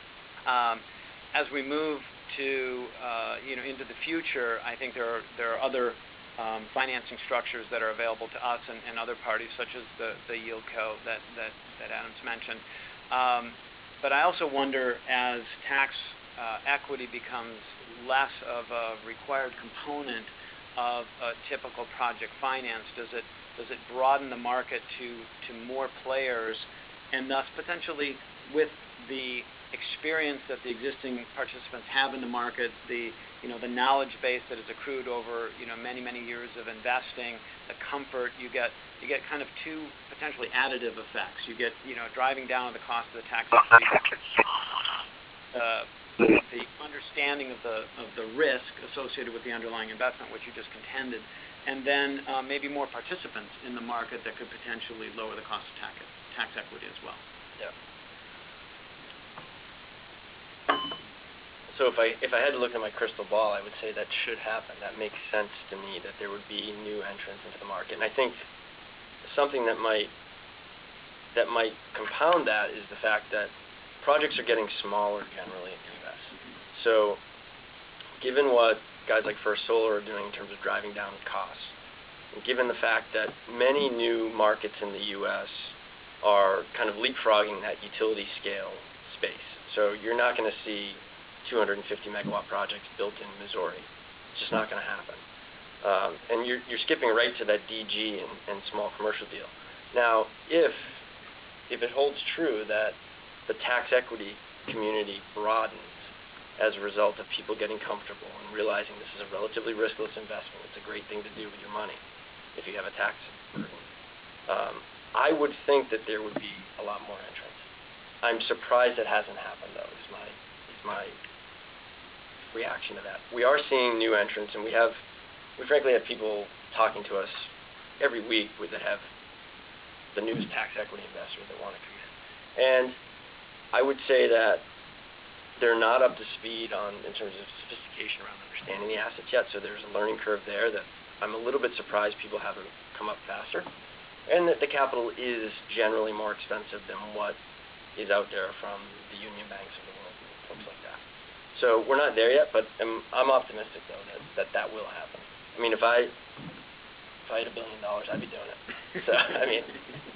As we move to into the future, I think there are other financing structures that are available to us and other parties, such as the YieldCo that Adam's mentioned. But I also wonder, as tax equity becomes less of a required component of a typical project finance, does it broaden the market to more players, and thus potentially with the experience that the existing participants have in the market, the knowledge base that is accrued over many years of investing, the comfort you get kind of two potentially additive effects. You get driving down the cost of the tax equity, the understanding of the risk associated with the underlying investment, which you just contended, and then maybe more participants in the market that could potentially lower the cost of tax equity as well. Yeah. So if I had to look at my crystal ball, I would say that should happen. That makes sense to me, that there would be new entrants into the market. And I think something that might compound that is the fact that projects are getting smaller generally in the U.S. So given what guys like First Solar are doing in terms of driving down costs, and given the fact that many new markets in the U.S. are kind of leapfrogging that utility scale space. So you're not going to see 250 megawatt projects built in Missouri. It's just not going to happen. And you're skipping right to that DG and small commercial deal. Now, if it holds true that the tax equity community broadens as a result of people getting comfortable and realizing this is a relatively riskless investment, it's a great thing to do with your money if you have a tax burden, I would think that there would be a lot more entrants. I'm surprised it hasn't happened, though, is my reaction to that. We are seeing new entrants, and we frankly have people talking to us every week that have the newest tax equity investors that want to come in. And I would say that they're not up to speed in terms of sophistication around understanding the assets yet, so there's a learning curve there that I'm a little bit surprised people haven't come up faster, and that the capital is generally more expensive than what is out there from the Union Banks of the world and folks like that. So we're not there yet, but I'm optimistic, though, that will happen. I mean, if I had $1 billion, I'd be doing it. So, I mean,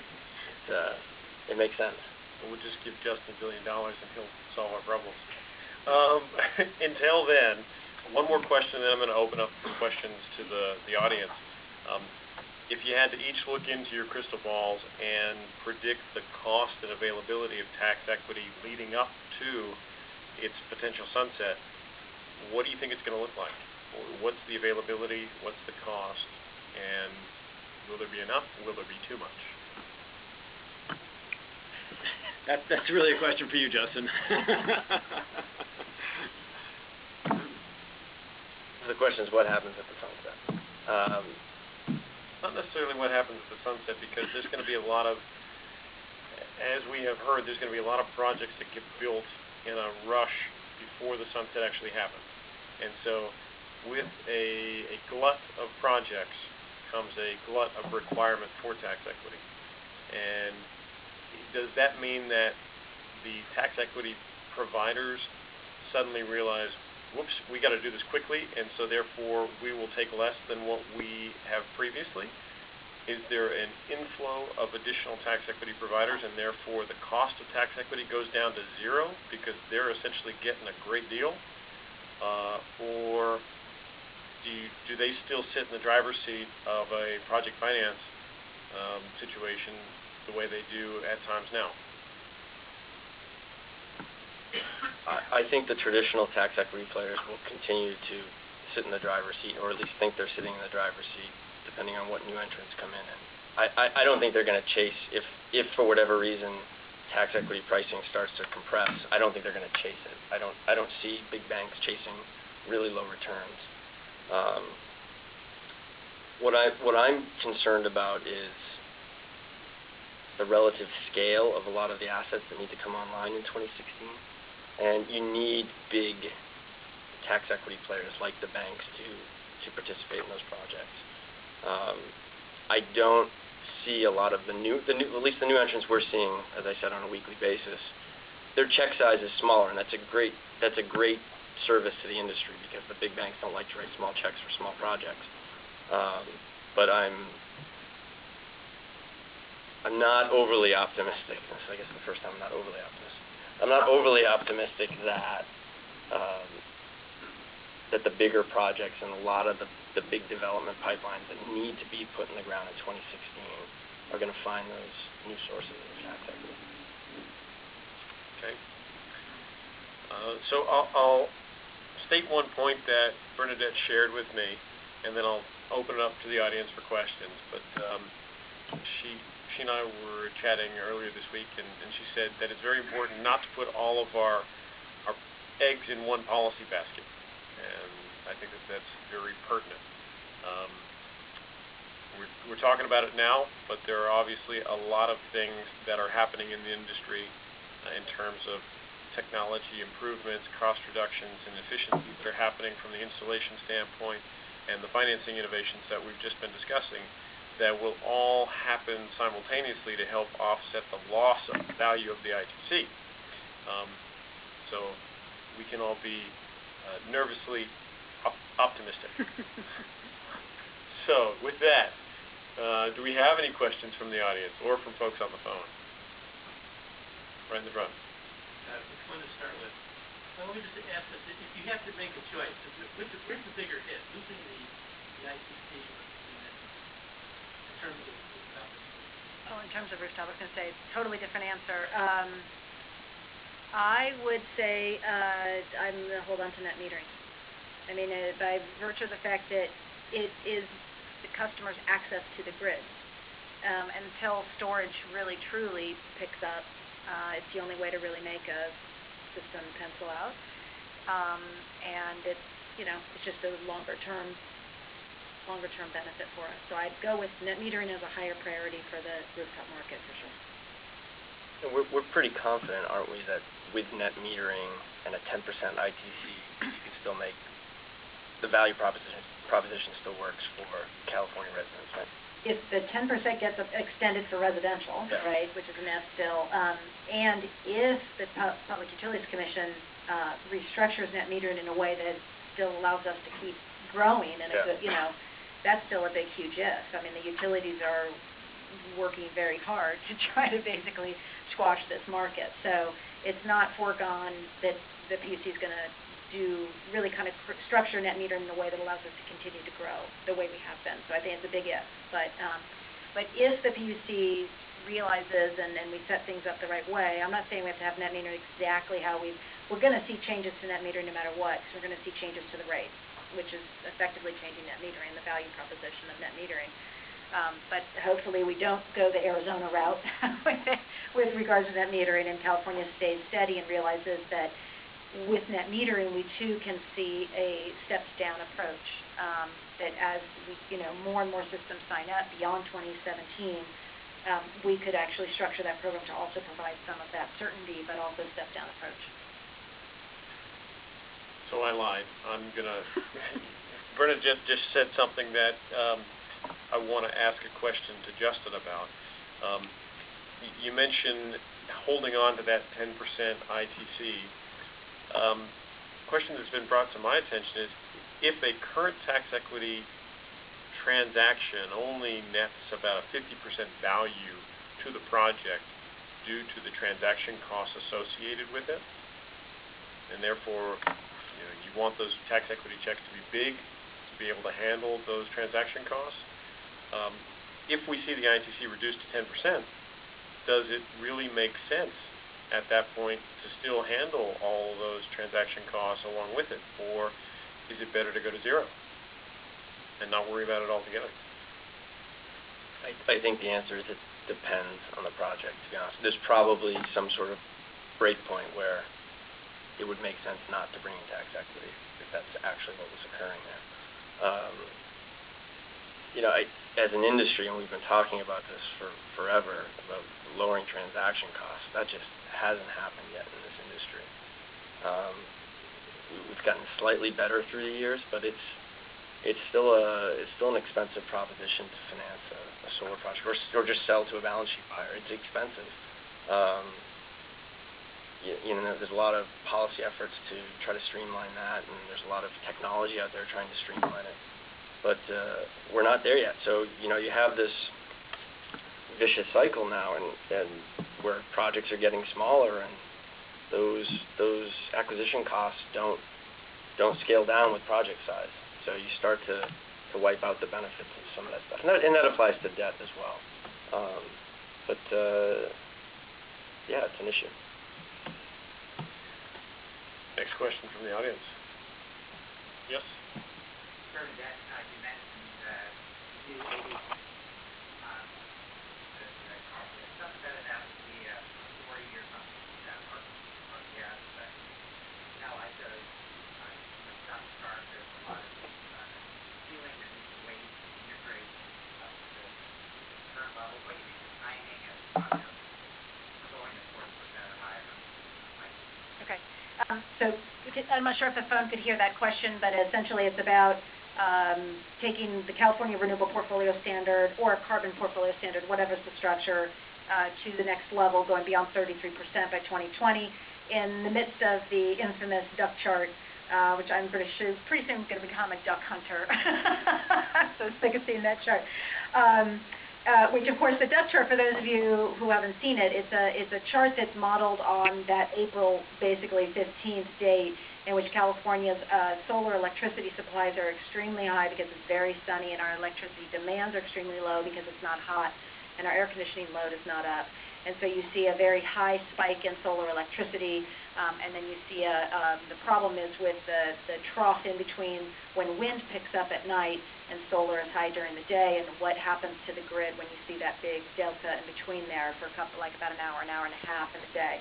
it makes sense. We'll just give Justin $1 billion and he'll solve our problems. Until then, one more question, and then I'm going to open up some questions to the audience. If you had to each look into your crystal balls and predict the cost and availability of tax equity leading up to its potential sunset, what do you think it's going to look like? What's the availability? What's the cost? And will there be enough? Will there be too much? That's really a question for you, Justin. The question is, what happens at the sunset? Not necessarily what happens at the sunset, because there's going to be a lot of, as we have heard, there's going to be a lot of projects that get built in a rush before the sunset actually happens. And so with a glut of projects comes a glut of requirement for tax equity. And does that mean that the tax equity providers suddenly realize, whoops, we got to do this quickly, and so therefore we will take less than what we have previously? Is there an inflow of additional tax equity providers, and therefore the cost of tax equity goes down to zero because they're essentially getting a great deal? Or do they still sit in the driver's seat of a project finance situation the way they do at times now? I think the traditional tax equity players will continue to sit in the driver's seat, or at least think they're sitting in the driver's seat, depending on what new entrants come in. And I don't think they're going to chase, if for whatever reason tax equity pricing starts to compress, I don't think they're going to chase it. I don't see big banks chasing really low returns. What I'm concerned about is the relative scale of a lot of the assets that need to come online in 2016. And you need big tax equity players like the banks to participate in those projects. I don't see a lot of the new, at least the new entrants we're seeing, as I said, on a weekly basis. Their check size is smaller, and that's a great service to the industry, because the big banks don't like to write small checks for small projects. But I'm not overly optimistic. This is, I guess, the first time I'm not overly optimistic. I'm not overly optimistic that that the bigger projects and a lot of the big development pipelines that need to be put in the ground in 2016 are going to find those new sources of tax equity. Okay. So I'll state one point that Bernadette shared with me, and then I'll open it up to the audience for questions. But she and I were chatting earlier this week, and she said that it's very important not to put all of our eggs in one policy basket, and I think that that's very pertinent. We're talking about it now, but there are obviously a lot of things that are happening in the industry in terms of technology improvements, cost reductions, and efficiencies that are happening from the installation standpoint and the financing innovations that we've just been discussing that will all happen simultaneously to help offset the loss of value of the ITC. So we can all be nervously optimistic. So with that, do we have any questions from the audience or from folks on the phone? Right in the front. Which one to start with? Well, let me just ask this. If you have to make a choice, where's the bigger hit? Losing the ITC in terms of the rooftop? Oh, in terms of rooftop, I was going to say, totally different answer. I would say I'm going to hold on to net metering. I mean, by virtue of the fact that it is the customer's access to the grid. Until storage really, truly picks up, it's the only way to really make a system pencil out. And it's, it's just a longer term benefit for us. So I'd go with net metering as a higher priority for the rooftop market for sure. We're pretty confident, aren't we, that with net metering and a 10% ITC, you can still make the value proposition still works for California residents, right? If the 10% gets extended for residential, yeah. right, which is an F still, and if the Public Utilities Commission restructures net metering in a way that still allows us to keep growing, and yeah. That's still a big, huge if. I mean, the utilities are working very hard to try to basically squash this market. So it's not foregone that the PUC is going to really kind of structure net metering in a way that allows us to continue to grow the way we have been. So I think it's a big if. But if the PUC realizes and we set things up the right way, I'm not saying we have to have net metering exactly how we're going to see changes to net metering no matter what, because we're going to see changes to the rates, which is effectively changing net metering, the value proposition of net metering. But hopefully we don't go the Arizona route with regards to net metering, and California stays steady and realizes that with net metering, we too can see a steps-down approach. That as more and more systems sign up beyond 2017, we could actually structure that program to also provide some of that certainty, but also step-down approach. So I lied. Bernadette just said something that I want to ask a question to Justin about. You mentioned holding on to that 10% ITC. Question that's been brought to my attention is, if a current tax equity transaction only nets about a 50% value to the project due to the transaction costs associated with it, and therefore you want those tax equity checks to be big to be able to handle those transaction costs. If we see the ITC reduced to 10%, does it really make sense at that point to still handle all those transaction costs along with it, or is it better to go to zero and not worry about it altogether? I think the answer is it depends on the project, to be honest. There's probably some sort of break point where it would make sense not to bring in tax equity if that's actually what was occurring there. As an industry, and we've been talking about this for forever, about lowering transaction costs, that just hasn't happened yet in this industry. We've gotten slightly better through the years, but it's still an expensive proposition to finance a solar project or just sell to a balance sheet buyer. It's expensive. There's a lot of policy efforts to try to streamline that, and there's a lot of technology out there trying to streamline it. But we're not there yet. So you have this vicious cycle now, and where projects are getting smaller, and those acquisition costs don't scale down with project size. So you start to wipe out the benefits of some of that stuff, and that applies to debt as well. Yeah, it's an issue. Next question from the audience. Yes? Bernadette, you mentioned the 80, something better than the 40 or something RPS, but now I does dump chart, there's a lot of feeling that needs to wait to integrate up to the current level. What do you think the timing and process for going to 40% or higher might be? Okay. So I'm not sure if the phone could hear that question, but essentially it's about taking the California Renewable Portfolio Standard or Carbon Portfolio Standard, whatever's the structure, to the next level, going beyond 33% by 2020, in the midst of the infamous duck chart, which I'm pretty soon going to become a duck hunter. So sick of seeing that chart. Which, of course, the duck chart, for those of you who haven't seen it, it's a chart that's modeled on that April, basically, 15th date, in which California's solar electricity supplies are extremely high because it's very sunny, and our electricity demands are extremely low because it's not hot, and our air conditioning load is not up. And so you see a very high spike in solar electricity, and then you see the problem is with the trough in between when wind picks up at night and solar is high during the day, and what happens to the grid when you see that big delta in between there for about an hour and a half in the day.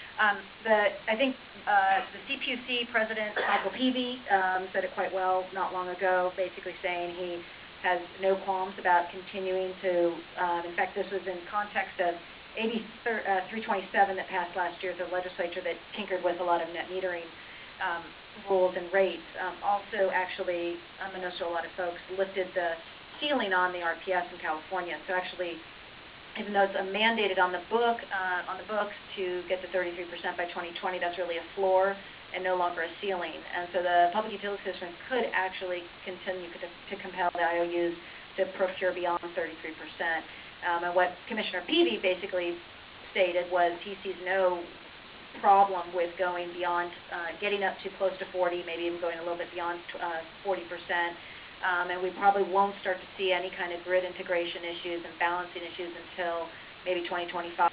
I think the CPUC president, Michael Peavy, said it quite well not long ago, basically saying he has no qualms about continuing to, in fact, this was in context of AB 327 that passed last year at the legislature that tinkered with a lot of net metering rules and rates. Also, actually, unbeknownst to a lot of folks, lifted the ceiling on the RPS in California. So actually, even though it's mandated on the books to get to 33% by 2020, that's really a floor and no longer a ceiling. And so the Public Utility Commission could actually continue to compel the IOUs to procure beyond 33%. And what Commissioner Peavy basically stated was he sees no problem with going beyond, getting up to close to 40, maybe even going a little bit beyond 40%. And we probably won't start to see any kind of grid integration issues and balancing issues until maybe 2025.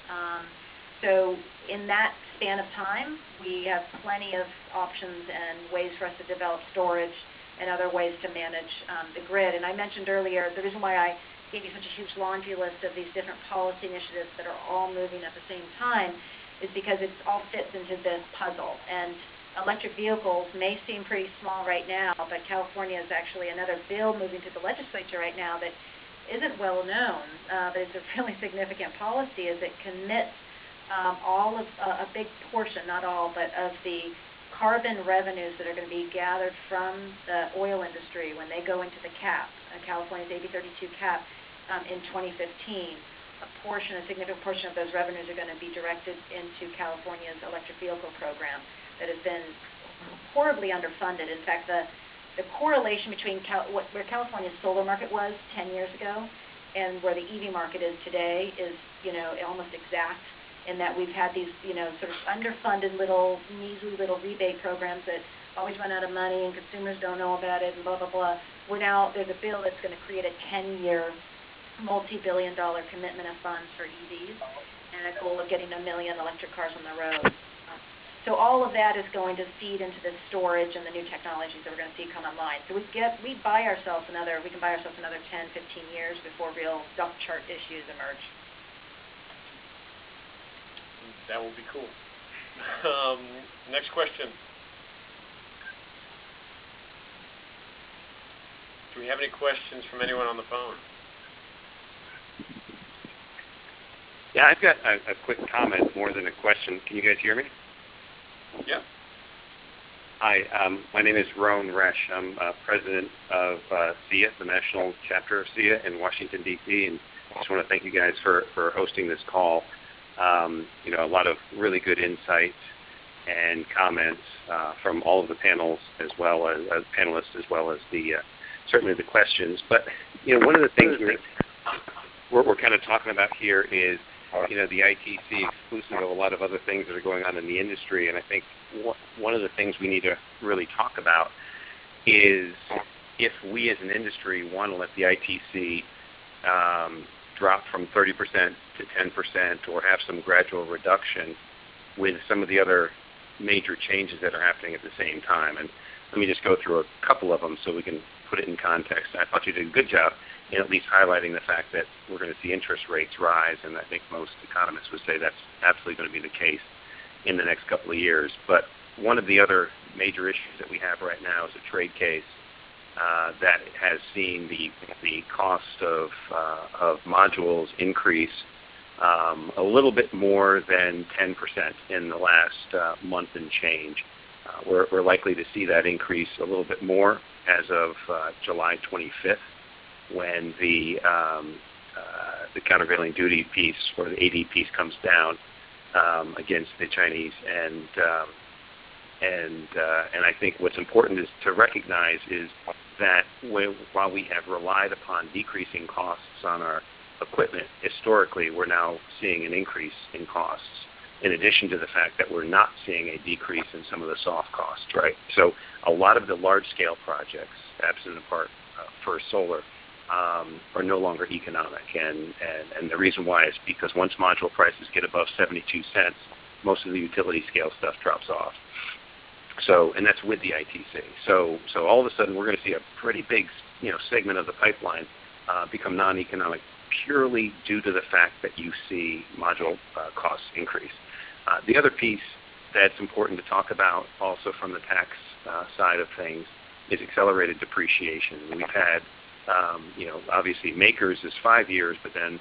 So in that span of time, we have plenty of options and ways for us to develop storage and other ways to manage the grid. And I mentioned earlier, the reason why I gave you such a huge laundry list of these different policy initiatives that are all moving at the same time is because it all fits into this puzzle. And electric vehicles may seem pretty small right now, but California is actually another bill moving through the legislature right now that isn't well known, but it's a really significant policy, as it commits all of a big portion, not all, but of the carbon revenues that are going to be gathered from the oil industry when they go into the cap, California's AB 32 cap in 2015. A significant portion of those revenues are going to be directed into California's electric vehicle program that has been horribly underfunded. In fact, the correlation between where California's solar market was 10 years ago and where the EV market is today is, almost exact, in that we've had these, sort of underfunded measly little rebate programs that always run out of money and consumers don't know about it and blah, blah, blah. There's a bill that's going to create a 10-year, multi-billion-dollar commitment of funds for EVs and a goal of getting 1 million electric cars on the road. So all of that is going to feed into the storage and the new technologies that we're going to see come online. So we can buy ourselves another 10, 15 years before real duck chart issues emerge. That will be cool. Next question. Do we have any questions from anyone on the phone? Yeah, I've got a quick comment more than a question. Can you guys hear me? Yeah. Hi, my name is Roan Resch. I'm president of SEIA, the national chapter of SEIA in Washington, D.C., and I just want to thank you guys for hosting this call. A lot of really good insights and comments from all of the panels, as well as panelists, as well as certainly the questions. But one of the things we're kind of talking about here is the ITC exclusive of a lot of other things that are going on in the industry. And I think one of the things we need to really talk about is if we as an industry want to let the ITC drop from 30% to 10% or have some gradual reduction with some of the other major changes that are happening at the same time. And let me just go through a couple of them so we can put it in context. I thought you did a good job in at least highlighting the fact that we're going to see interest rates rise, and I think most economists would say that's absolutely going to be the case in the next couple of years. But one of the other major issues that we have right now is a trade case that has seen the cost of modules increase a little bit more than 10% in the last month and change. We're likely to see that increase a little bit more as of July 25th, when the countervailing duty piece, or the AD piece, comes down against the Chinese. And I think what's important is to recognize is that while we have relied upon decreasing costs on our equipment historically, we're now seeing an increase in costs, in addition to the fact that we're not seeing a decrease in some of the soft costs, right? So a lot of the large-scale projects, absent apart for solar, are no longer economic. And the reason why is because once module prices get above 72 cents, most of the utility scale stuff drops off. So, and that's with the ITC. So all of a sudden, we're going to see a pretty big, segment of the pipeline become non-economic purely due to the fact that you see module costs increase. The other piece that's important to talk about, also from the tax side of things, is accelerated depreciation. We've had, obviously MACRS is 5 years, but then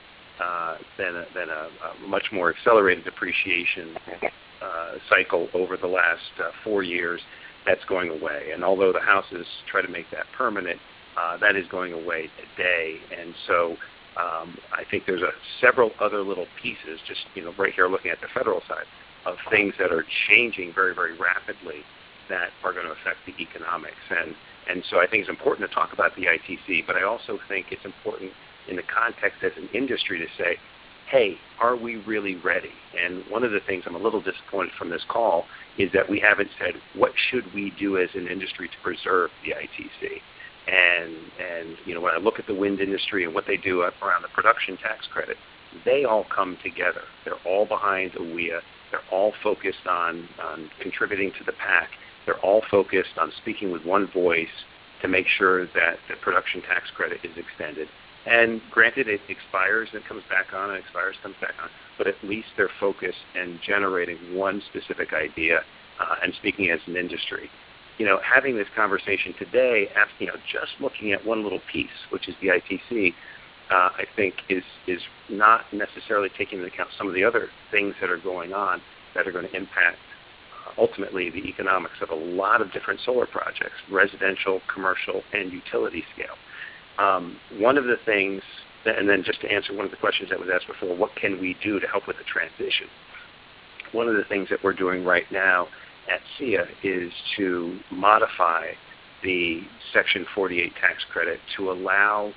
a much more accelerated depreciation cycle over the last 4 years. That's going away. And although the Houses try to make that permanent, that is going away today. And so I think there's several other little pieces, just right here looking at the federal side, of things that are changing very, very rapidly that are going to affect the economics. And so I think it's important to talk about the ITC, but I also think it's important in the context as an industry to say, hey, are we really ready? And one of the things I'm a little disappointed from this call is that we haven't said, what should we do as an industry to preserve the ITC? And when I look at the wind industry and what they do around the production tax credit, they all come together. They're all behind AWEA. They're all focused on contributing to the PAC. They're all focused on speaking with one voice to make sure that the production tax credit is extended. And granted, it expires and comes back on, and expires, comes back on, but at least they're focused and generating one specific idea and speaking as an industry. Having this conversation today, just looking at one little piece, which is the ITC, I think is not necessarily taking into account some of the other things that are going on that are going to impact ultimately the economics of a lot of different solar projects, residential, commercial, and utility scale. One of the things, and then just to answer one of the questions that was asked before, what can we do to help with the transition? One of the things that we're doing right now at SEIA is to modify the Section 48 tax credit to allow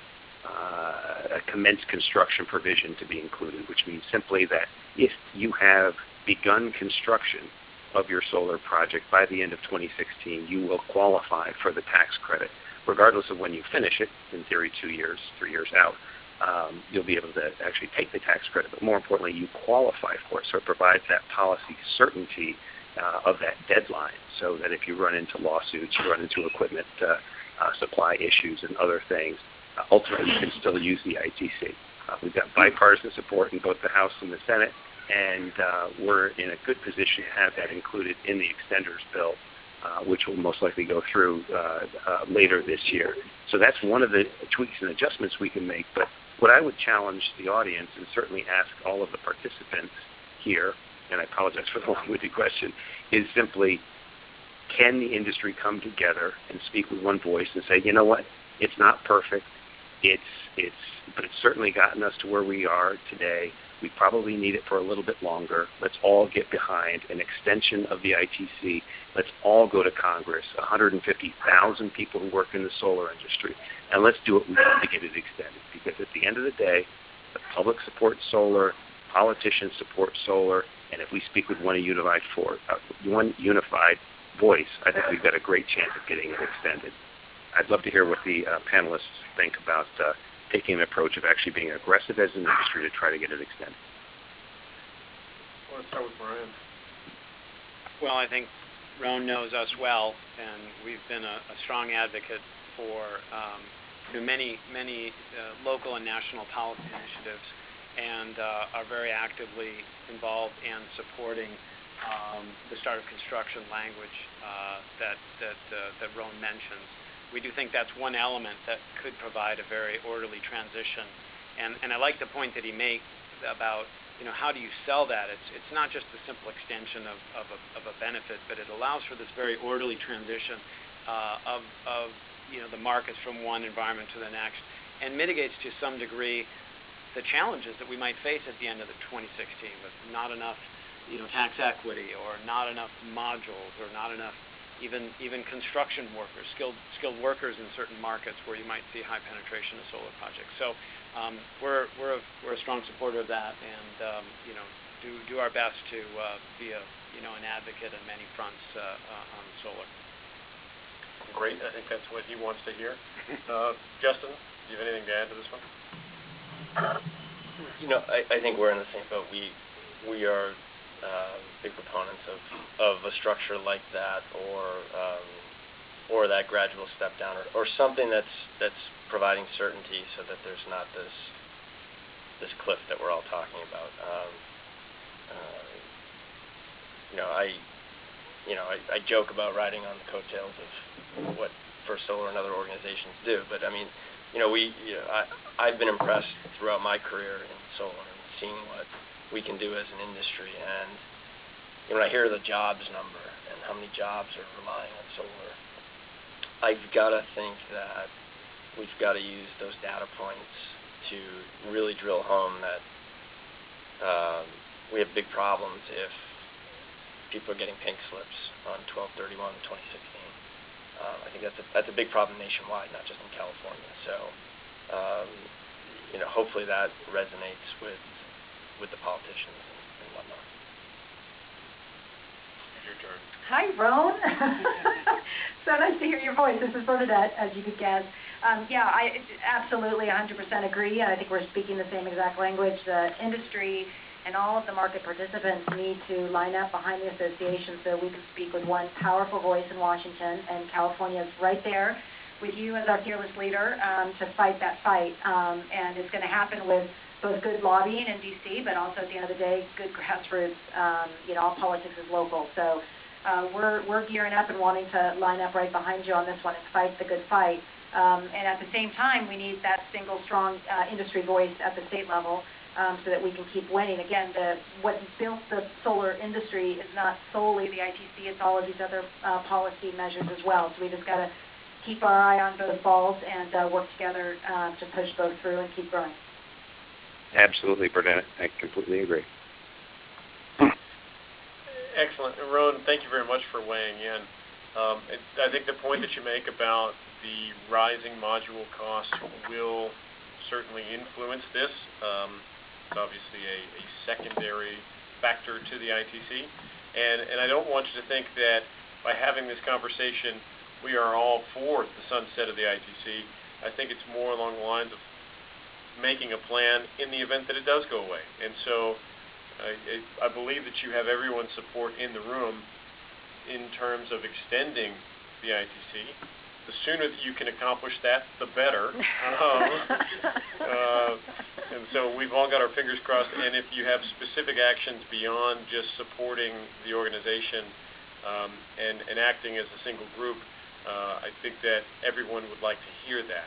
a commenced construction provision to be included, which means simply that if you have begun construction of your solar project by the end of 2016, you will qualify for the tax credit. Regardless of when you finish it, in theory 2 years, 3 years out, you'll be able to actually take the tax credit, but more importantly, you qualify for it. So it provides that policy certainty of that deadline, so that if you run into lawsuits, you run into equipment supply issues and other things, ultimately you can still use the ITC. We've got bipartisan support in both the House and the Senate, and we're in a good position to have that included in the extenders bill, which will most likely go through later this year. So that's one of the tweaks and adjustments we can make. But what I would challenge the audience, and certainly ask all of the participants here, and I apologize for the long-winded question, is simply, can the industry come together and speak with one voice and say, you know what, it's not perfect, but it's certainly gotten us to where we are today. We probably need it for a little bit longer. Let's all get behind an extension of the ITC. Let's all go to Congress, 150,000 people who work in the solar industry, and let's do what we can to get it extended. Because at the end of the day, the public supports solar, politicians support solar, and if we speak with one unified voice, I think we've got a great chance of getting it extended. I'd love to hear what the panelists think about taking an approach of actually being aggressive as an industry to try to get it extended. Well, let's start with Brian. Well, I think Roan knows us well, and we've been a strong advocate for many local and national policy initiatives, and are very actively involved in supporting the start of construction language that Roan mentions. We do think that's one element that could provide a very orderly transition, and I like the point that he makes about how do you sell that? It's not just the simple extension of a benefit, but it allows for this very orderly transition of the markets from one environment to the next, and mitigates to some degree the challenges that we might face at the end of the 2016 with not enough tax equity, or not enough modules, or not enough even construction workers, skilled workers in certain markets where you might see high penetration of solar projects. So we're a strong supporter of that, and do our best to be an advocate on many fronts on solar. Great. I think that's what he wants to hear. Justin, do you have anything to add to this one? I think we're in the same boat. We are big proponents of a structure like that, or that gradual step down, or something that's providing certainty, so that there's not this cliff that we're all talking about. I joke about riding on the coattails of what First Solar and other organizations do, but I mean, I've been impressed throughout my career in solar and seeing what we can do as an industry. And when I hear the jobs number and how many jobs are relying on solar, I've got to think that we've got to use those data points to really drill home that we have big problems if people are getting pink slips on 12/31/2016. I think that's a big problem nationwide, not just in California. So, hopefully that resonates with the politicians and whatnot. Your turn. Hi, Roan. So nice to hear your voice. This is Bernadette, as you could guess. I absolutely 100% agree, and I think we're speaking the same exact language. The industry and all of the market participants need to line up behind the association so we can speak with one powerful voice in Washington, and California is right there with you as our fearless leader to fight that fight. And it's going to happen with both good lobbying in D.C., but also at the end of the day, good grassroots. All politics is local. So we're gearing up and wanting to line up right behind you on this one and fight the good fight. And at the same time, we need that single strong industry voice at the state level so that we can keep winning. Again, what built the solar industry is not solely the ITC, it's all of these other policy measures as well. So we just got to keep our eye on both balls and work together to push both through and keep growing. Absolutely, Bernadette. I completely agree. Excellent. Roan, thank you very much for weighing in. I think the point that you make about the rising module costs will certainly influence this. It's obviously a secondary factor to the ITC. And I don't want you to think that by having this conversation, we are all for the sunset of the ITC. I think it's more along the lines of making a plan in the event that it does go away. And so I believe that you have everyone's support in the room in terms of extending the ITC. The sooner that you can accomplish that, the better. And so we've all got our fingers crossed. And if you have specific actions beyond just supporting the organization and acting as a single group, I think that everyone would like to hear that.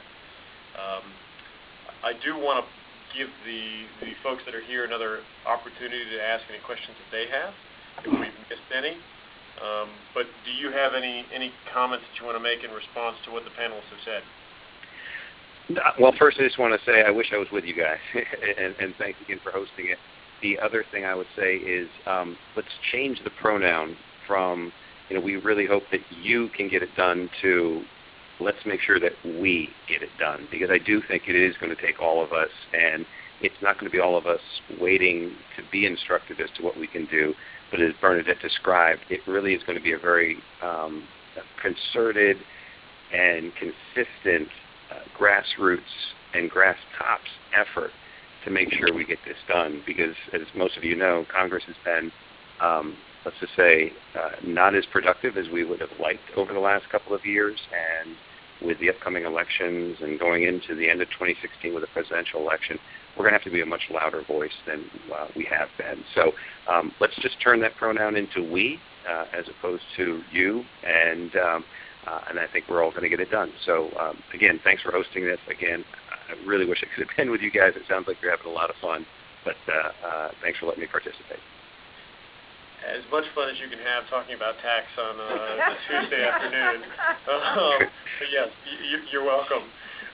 I do want to give the folks that are here another opportunity to ask any questions that they have, if we've missed any. But do you have any comments that you want to make in response to what the panelists have said? Well, first, I just want to say I wish I was with you guys, and thanks again for hosting it. The other thing I would say is let's change the pronoun from, we really hope that you can get it done to let's make sure that we get it done, because I do think it is going to take all of us, and it's not going to be all of us waiting to be instructed as to what we can do. But as Bernadette described, it really is going to be a very concerted and consistent grassroots and grass tops effort to make sure we get this done, because as most of you know, Congress has been let's just say, not as productive as we would have liked over the last couple of years. And with the upcoming elections and going into the end of 2016 with a presidential election, we're going to have to be a much louder voice than we have been. So let's just turn that pronoun into we as opposed to you, and I think we're all going to get it done. So again, thanks for hosting this. Again, I really wish I could have been with you guys. It sounds like you're having a lot of fun, but thanks for letting me participate. As much fun as you can have talking about tax on a Tuesday afternoon. But yes, you're welcome.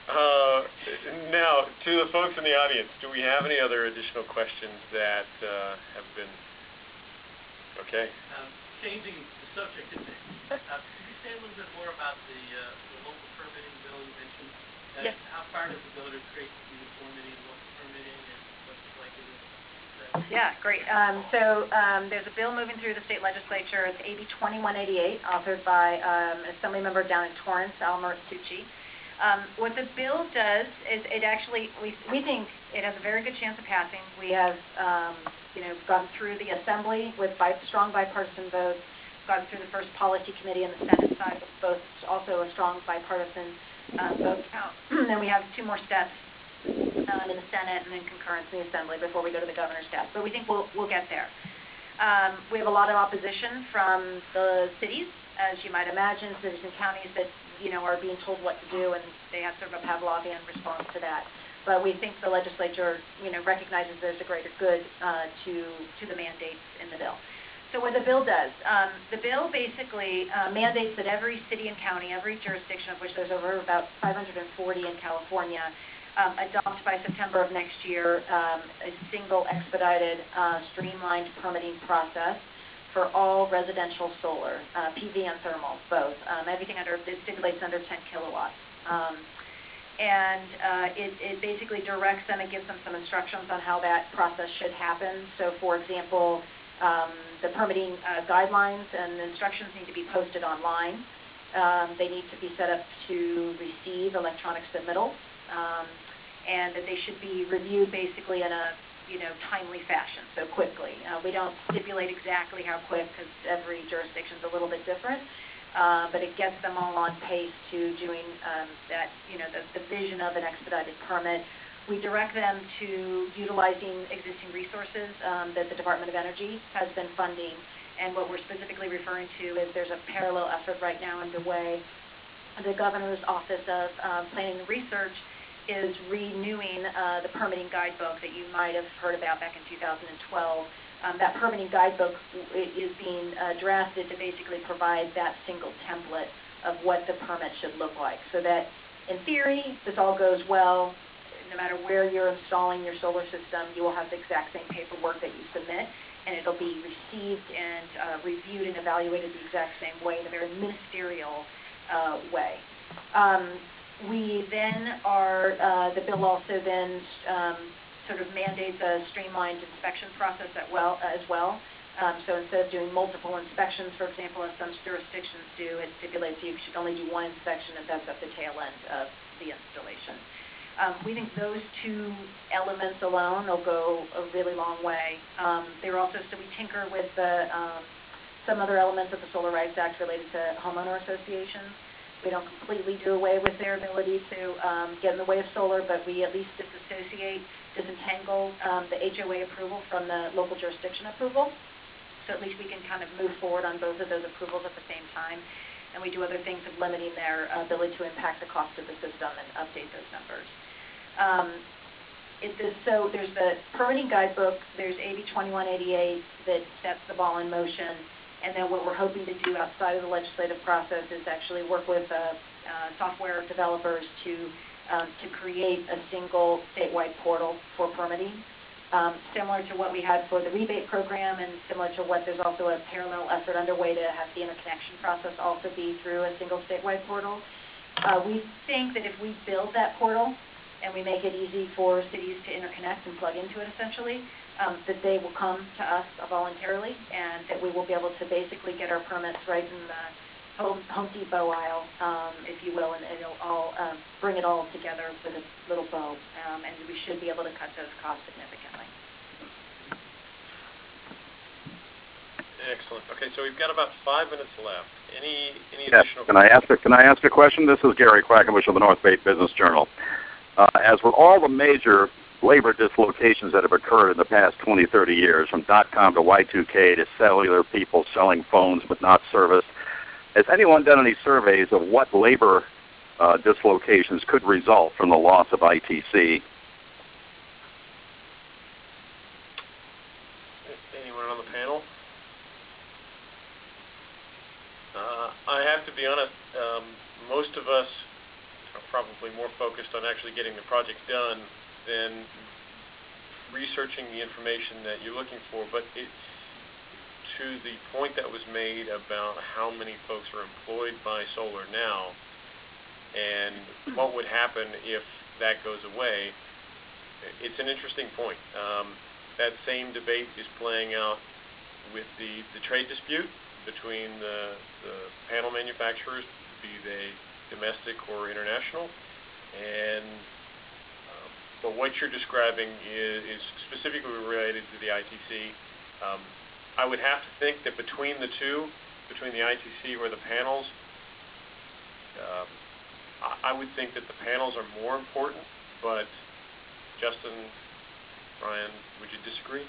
Now, to the folks in the audience, do we have any other additional questions that have been... Okay. Changing the subject a bit, could you say a little bit more about the local permitting bill you mentioned? Yes. How far does it go to create uniformity in local permitting, and what's the likelihood of success? Yeah, great. So there's a bill moving through the state legislature. It's AB 2188, authored by an assembly member down in Torrance, Al Marztucci. What the bill does is it actually, we think it has a very good chance of passing. We have, gone through the assembly with strong bipartisan votes, gone through the first policy committee in the Senate side with both also a strong bipartisan vote count. Then we have 2 more steps in the Senate and then concurrence in the Assembly before we go to the governor's desk. But we think we'll get there. We have a lot of opposition from the cities, as you might imagine, cities and counties that are being told what to do, and they have sort of a Pavlovian response to that. But we think the legislature, recognizes there's a greater good to the mandates in the bill. So what the bill does, the bill basically mandates that every city and county, every jurisdiction, of which there's over about 540 in California, adopt by September of next year a single expedited, streamlined permitting process for all residential solar, PV and thermal, both. Everything it stipulates under 10 kilowatts. It basically directs them and gives them some instructions on how that process should happen. So, for example, the permitting guidelines and instructions need to be posted online. They need to be set up to receive electronic submittals, and that they should be reviewed basically in a timely fashion, so quickly. We don't stipulate exactly how quick because every jurisdiction is a little bit different, but it gets them all on pace to doing that, the vision of an expedited permit. We direct them to utilizing existing resources that the Department of Energy has been funding, and what we're specifically referring to is there's a parallel effort right now underway. The Governor's Office of Planning and Research is renewing the permitting guidebook that you might have heard about back in 2012. That permitting guidebook is being drafted to basically provide that single template of what the permit should look like, so that in theory, this all goes well. No matter where you're installing your solar system, you will have the exact same paperwork that you submit, and it'll be received and reviewed and evaluated the exact same way, in a very ministerial way. We then the bill also then sort of mandates a streamlined inspection process as well. So instead of doing multiple inspections, for example, as some jurisdictions do, it stipulates you should only do 1 inspection if that's at the tail end of the installation. We think those 2 elements alone will go a really long way. We tinker with some other elements of the Solar Rights Act related to homeowner associations. We don't completely do away with their ability to get in the way of solar, but we at least disentangle the HOA approval from the local jurisdiction approval. So at least we can kind of move forward on both of those approvals at the same time. And we do other things of limiting their ability to impact the cost of the system and update those numbers. So there's the permitting guidebook, there's AB 2188 that sets the ball in motion, and then what we're hoping to do outside of the legislative process is actually work with software developers to create a single statewide portal for permitting, similar to what we had for the rebate program, and similar to what there's also a parallel effort underway to have the interconnection process also be through a single statewide portal. We think that if we build that portal and we make it easy for cities to interconnect and plug into it essentially, that they will come to us voluntarily, and that we will be able to basically get our permits right in the Home Depot aisle, if you will, and it'll all bring it all together with a little bow, and we should be able to cut those costs significantly. Excellent. Okay, so we've got about 5 minutes left. Any Yes. additional? Can I ask a question? This is Gary Quackenbush of the North Bay Business Journal. As with all the major labor dislocations that have occurred in the past 20, 30 years, from .com to Y2K to cellular people selling phones but not service, has anyone done any surveys of what labor dislocations could result from the loss of ITC? Anyone on the panel? I have to be honest, most of us are probably more focused on actually getting the project done than researching the information that you're looking for. But to the point that was made about how many folks are employed by solar now and what would happen if that goes away, it's an interesting point. That same debate is playing out with the trade dispute between the panel manufacturers, be they domestic or international. And but what you're describing is specifically related to the ITC. I would have to think that between the two, between the ITC or the panels, I would think that the panels are more important. But Justin, Brian, would you disagree?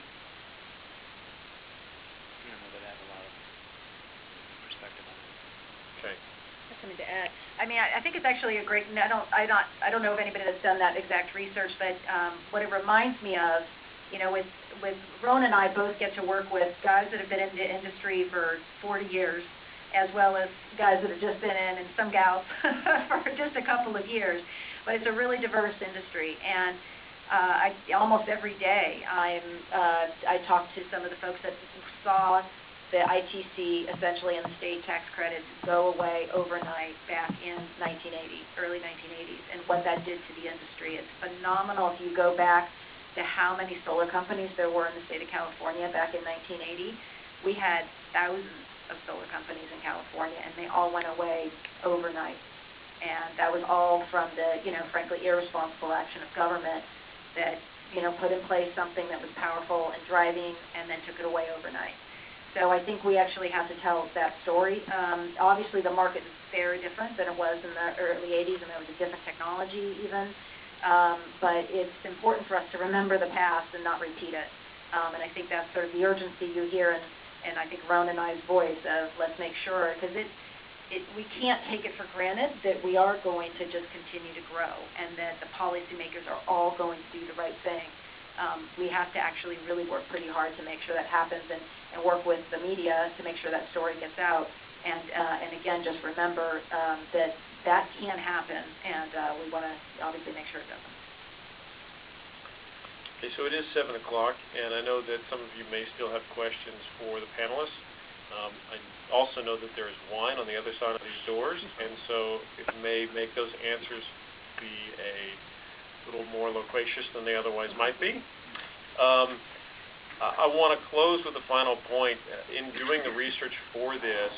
I don't know that I have a lot of perspective on it. Okay. I have something to add. I mean, I think it's actually a great. I don't know of anybody that's done that exact research, but what it reminds me of, you know, with Ron and I both get to work with guys that have been in the industry for 40 years, as well as guys that have just been in, and some gals for just a couple of years. But it's a really diverse industry, and almost every day I talk to some of the folks that saw the ITC, essentially, and the state tax credits go away overnight back in 1980, early 1980s, and what that did to the industry. It's phenomenal if you go back to how many solar companies there were in the state of California back in 1980. We had thousands of solar companies in California, and they all went away overnight. And that was all from the, you know, frankly, irresponsible action of government that, you know, put in place something that was powerful and driving and then took it away overnight. So I think we actually have to tell that story. Obviously, the market is very different than it was in the early 80s, and there was a different technology even. But it's important for us to remember the past and not repeat it. And I think that's sort of the urgency you hear and I think Ron and I's voice of let's make sure, because we can't take it for granted that we are going to just continue to grow and that the policymakers are all going to do the right thing. We have to actually really work pretty hard to make sure that happens and work with the media to make sure that story gets out. And again, just remember that can happen, and we want to obviously make sure it doesn't. Okay, so it is 7 o'clock, and I know that some of you may still have questions for the panelists. I also know that there is wine on the other side of these doors, and so it may make those answers be a little more loquacious than they otherwise might be. I want to close with a final point. In doing the research for this,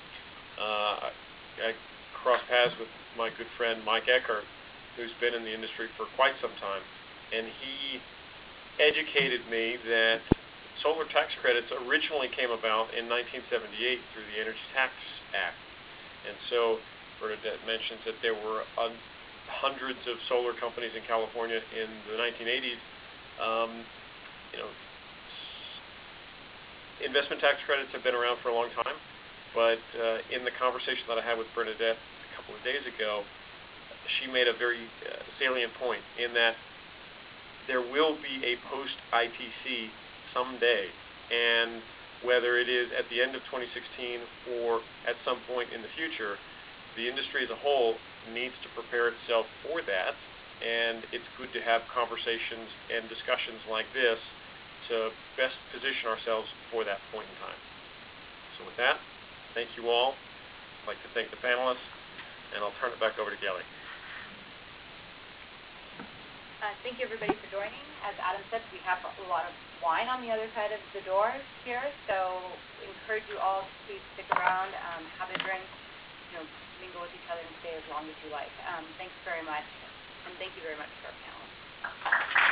I crossed paths with my good friend Mike Eckert, who's been in the industry for quite some time, and he educated me that solar tax credits originally came about in 1978 through the Energy Tax Act. And so Bernadette mentions that there were hundreds of solar companies in California in the 1980s. You know, investment tax credits have been around for a long time, but in the conversation that I had with Bernadette a couple of days ago, she made a very salient point in that there will be a post-ITC someday, and whether it is at the end of 2016 or at some point in the future, the industry as a whole needs to prepare itself for that, and it's good to have conversations and discussions like this to best position ourselves for that point in time. So with that, thank you all. I'd like to thank the panelists, and I'll turn it back over to Kelly. Thank you, everybody, for joining. As Adam said, we have a lot of wine on the other side of the door here, so we encourage you all to please stick around, have a drink, you know, mingle with each other and stay as long as you like. Thanks very much, and thank you very much to our panelists.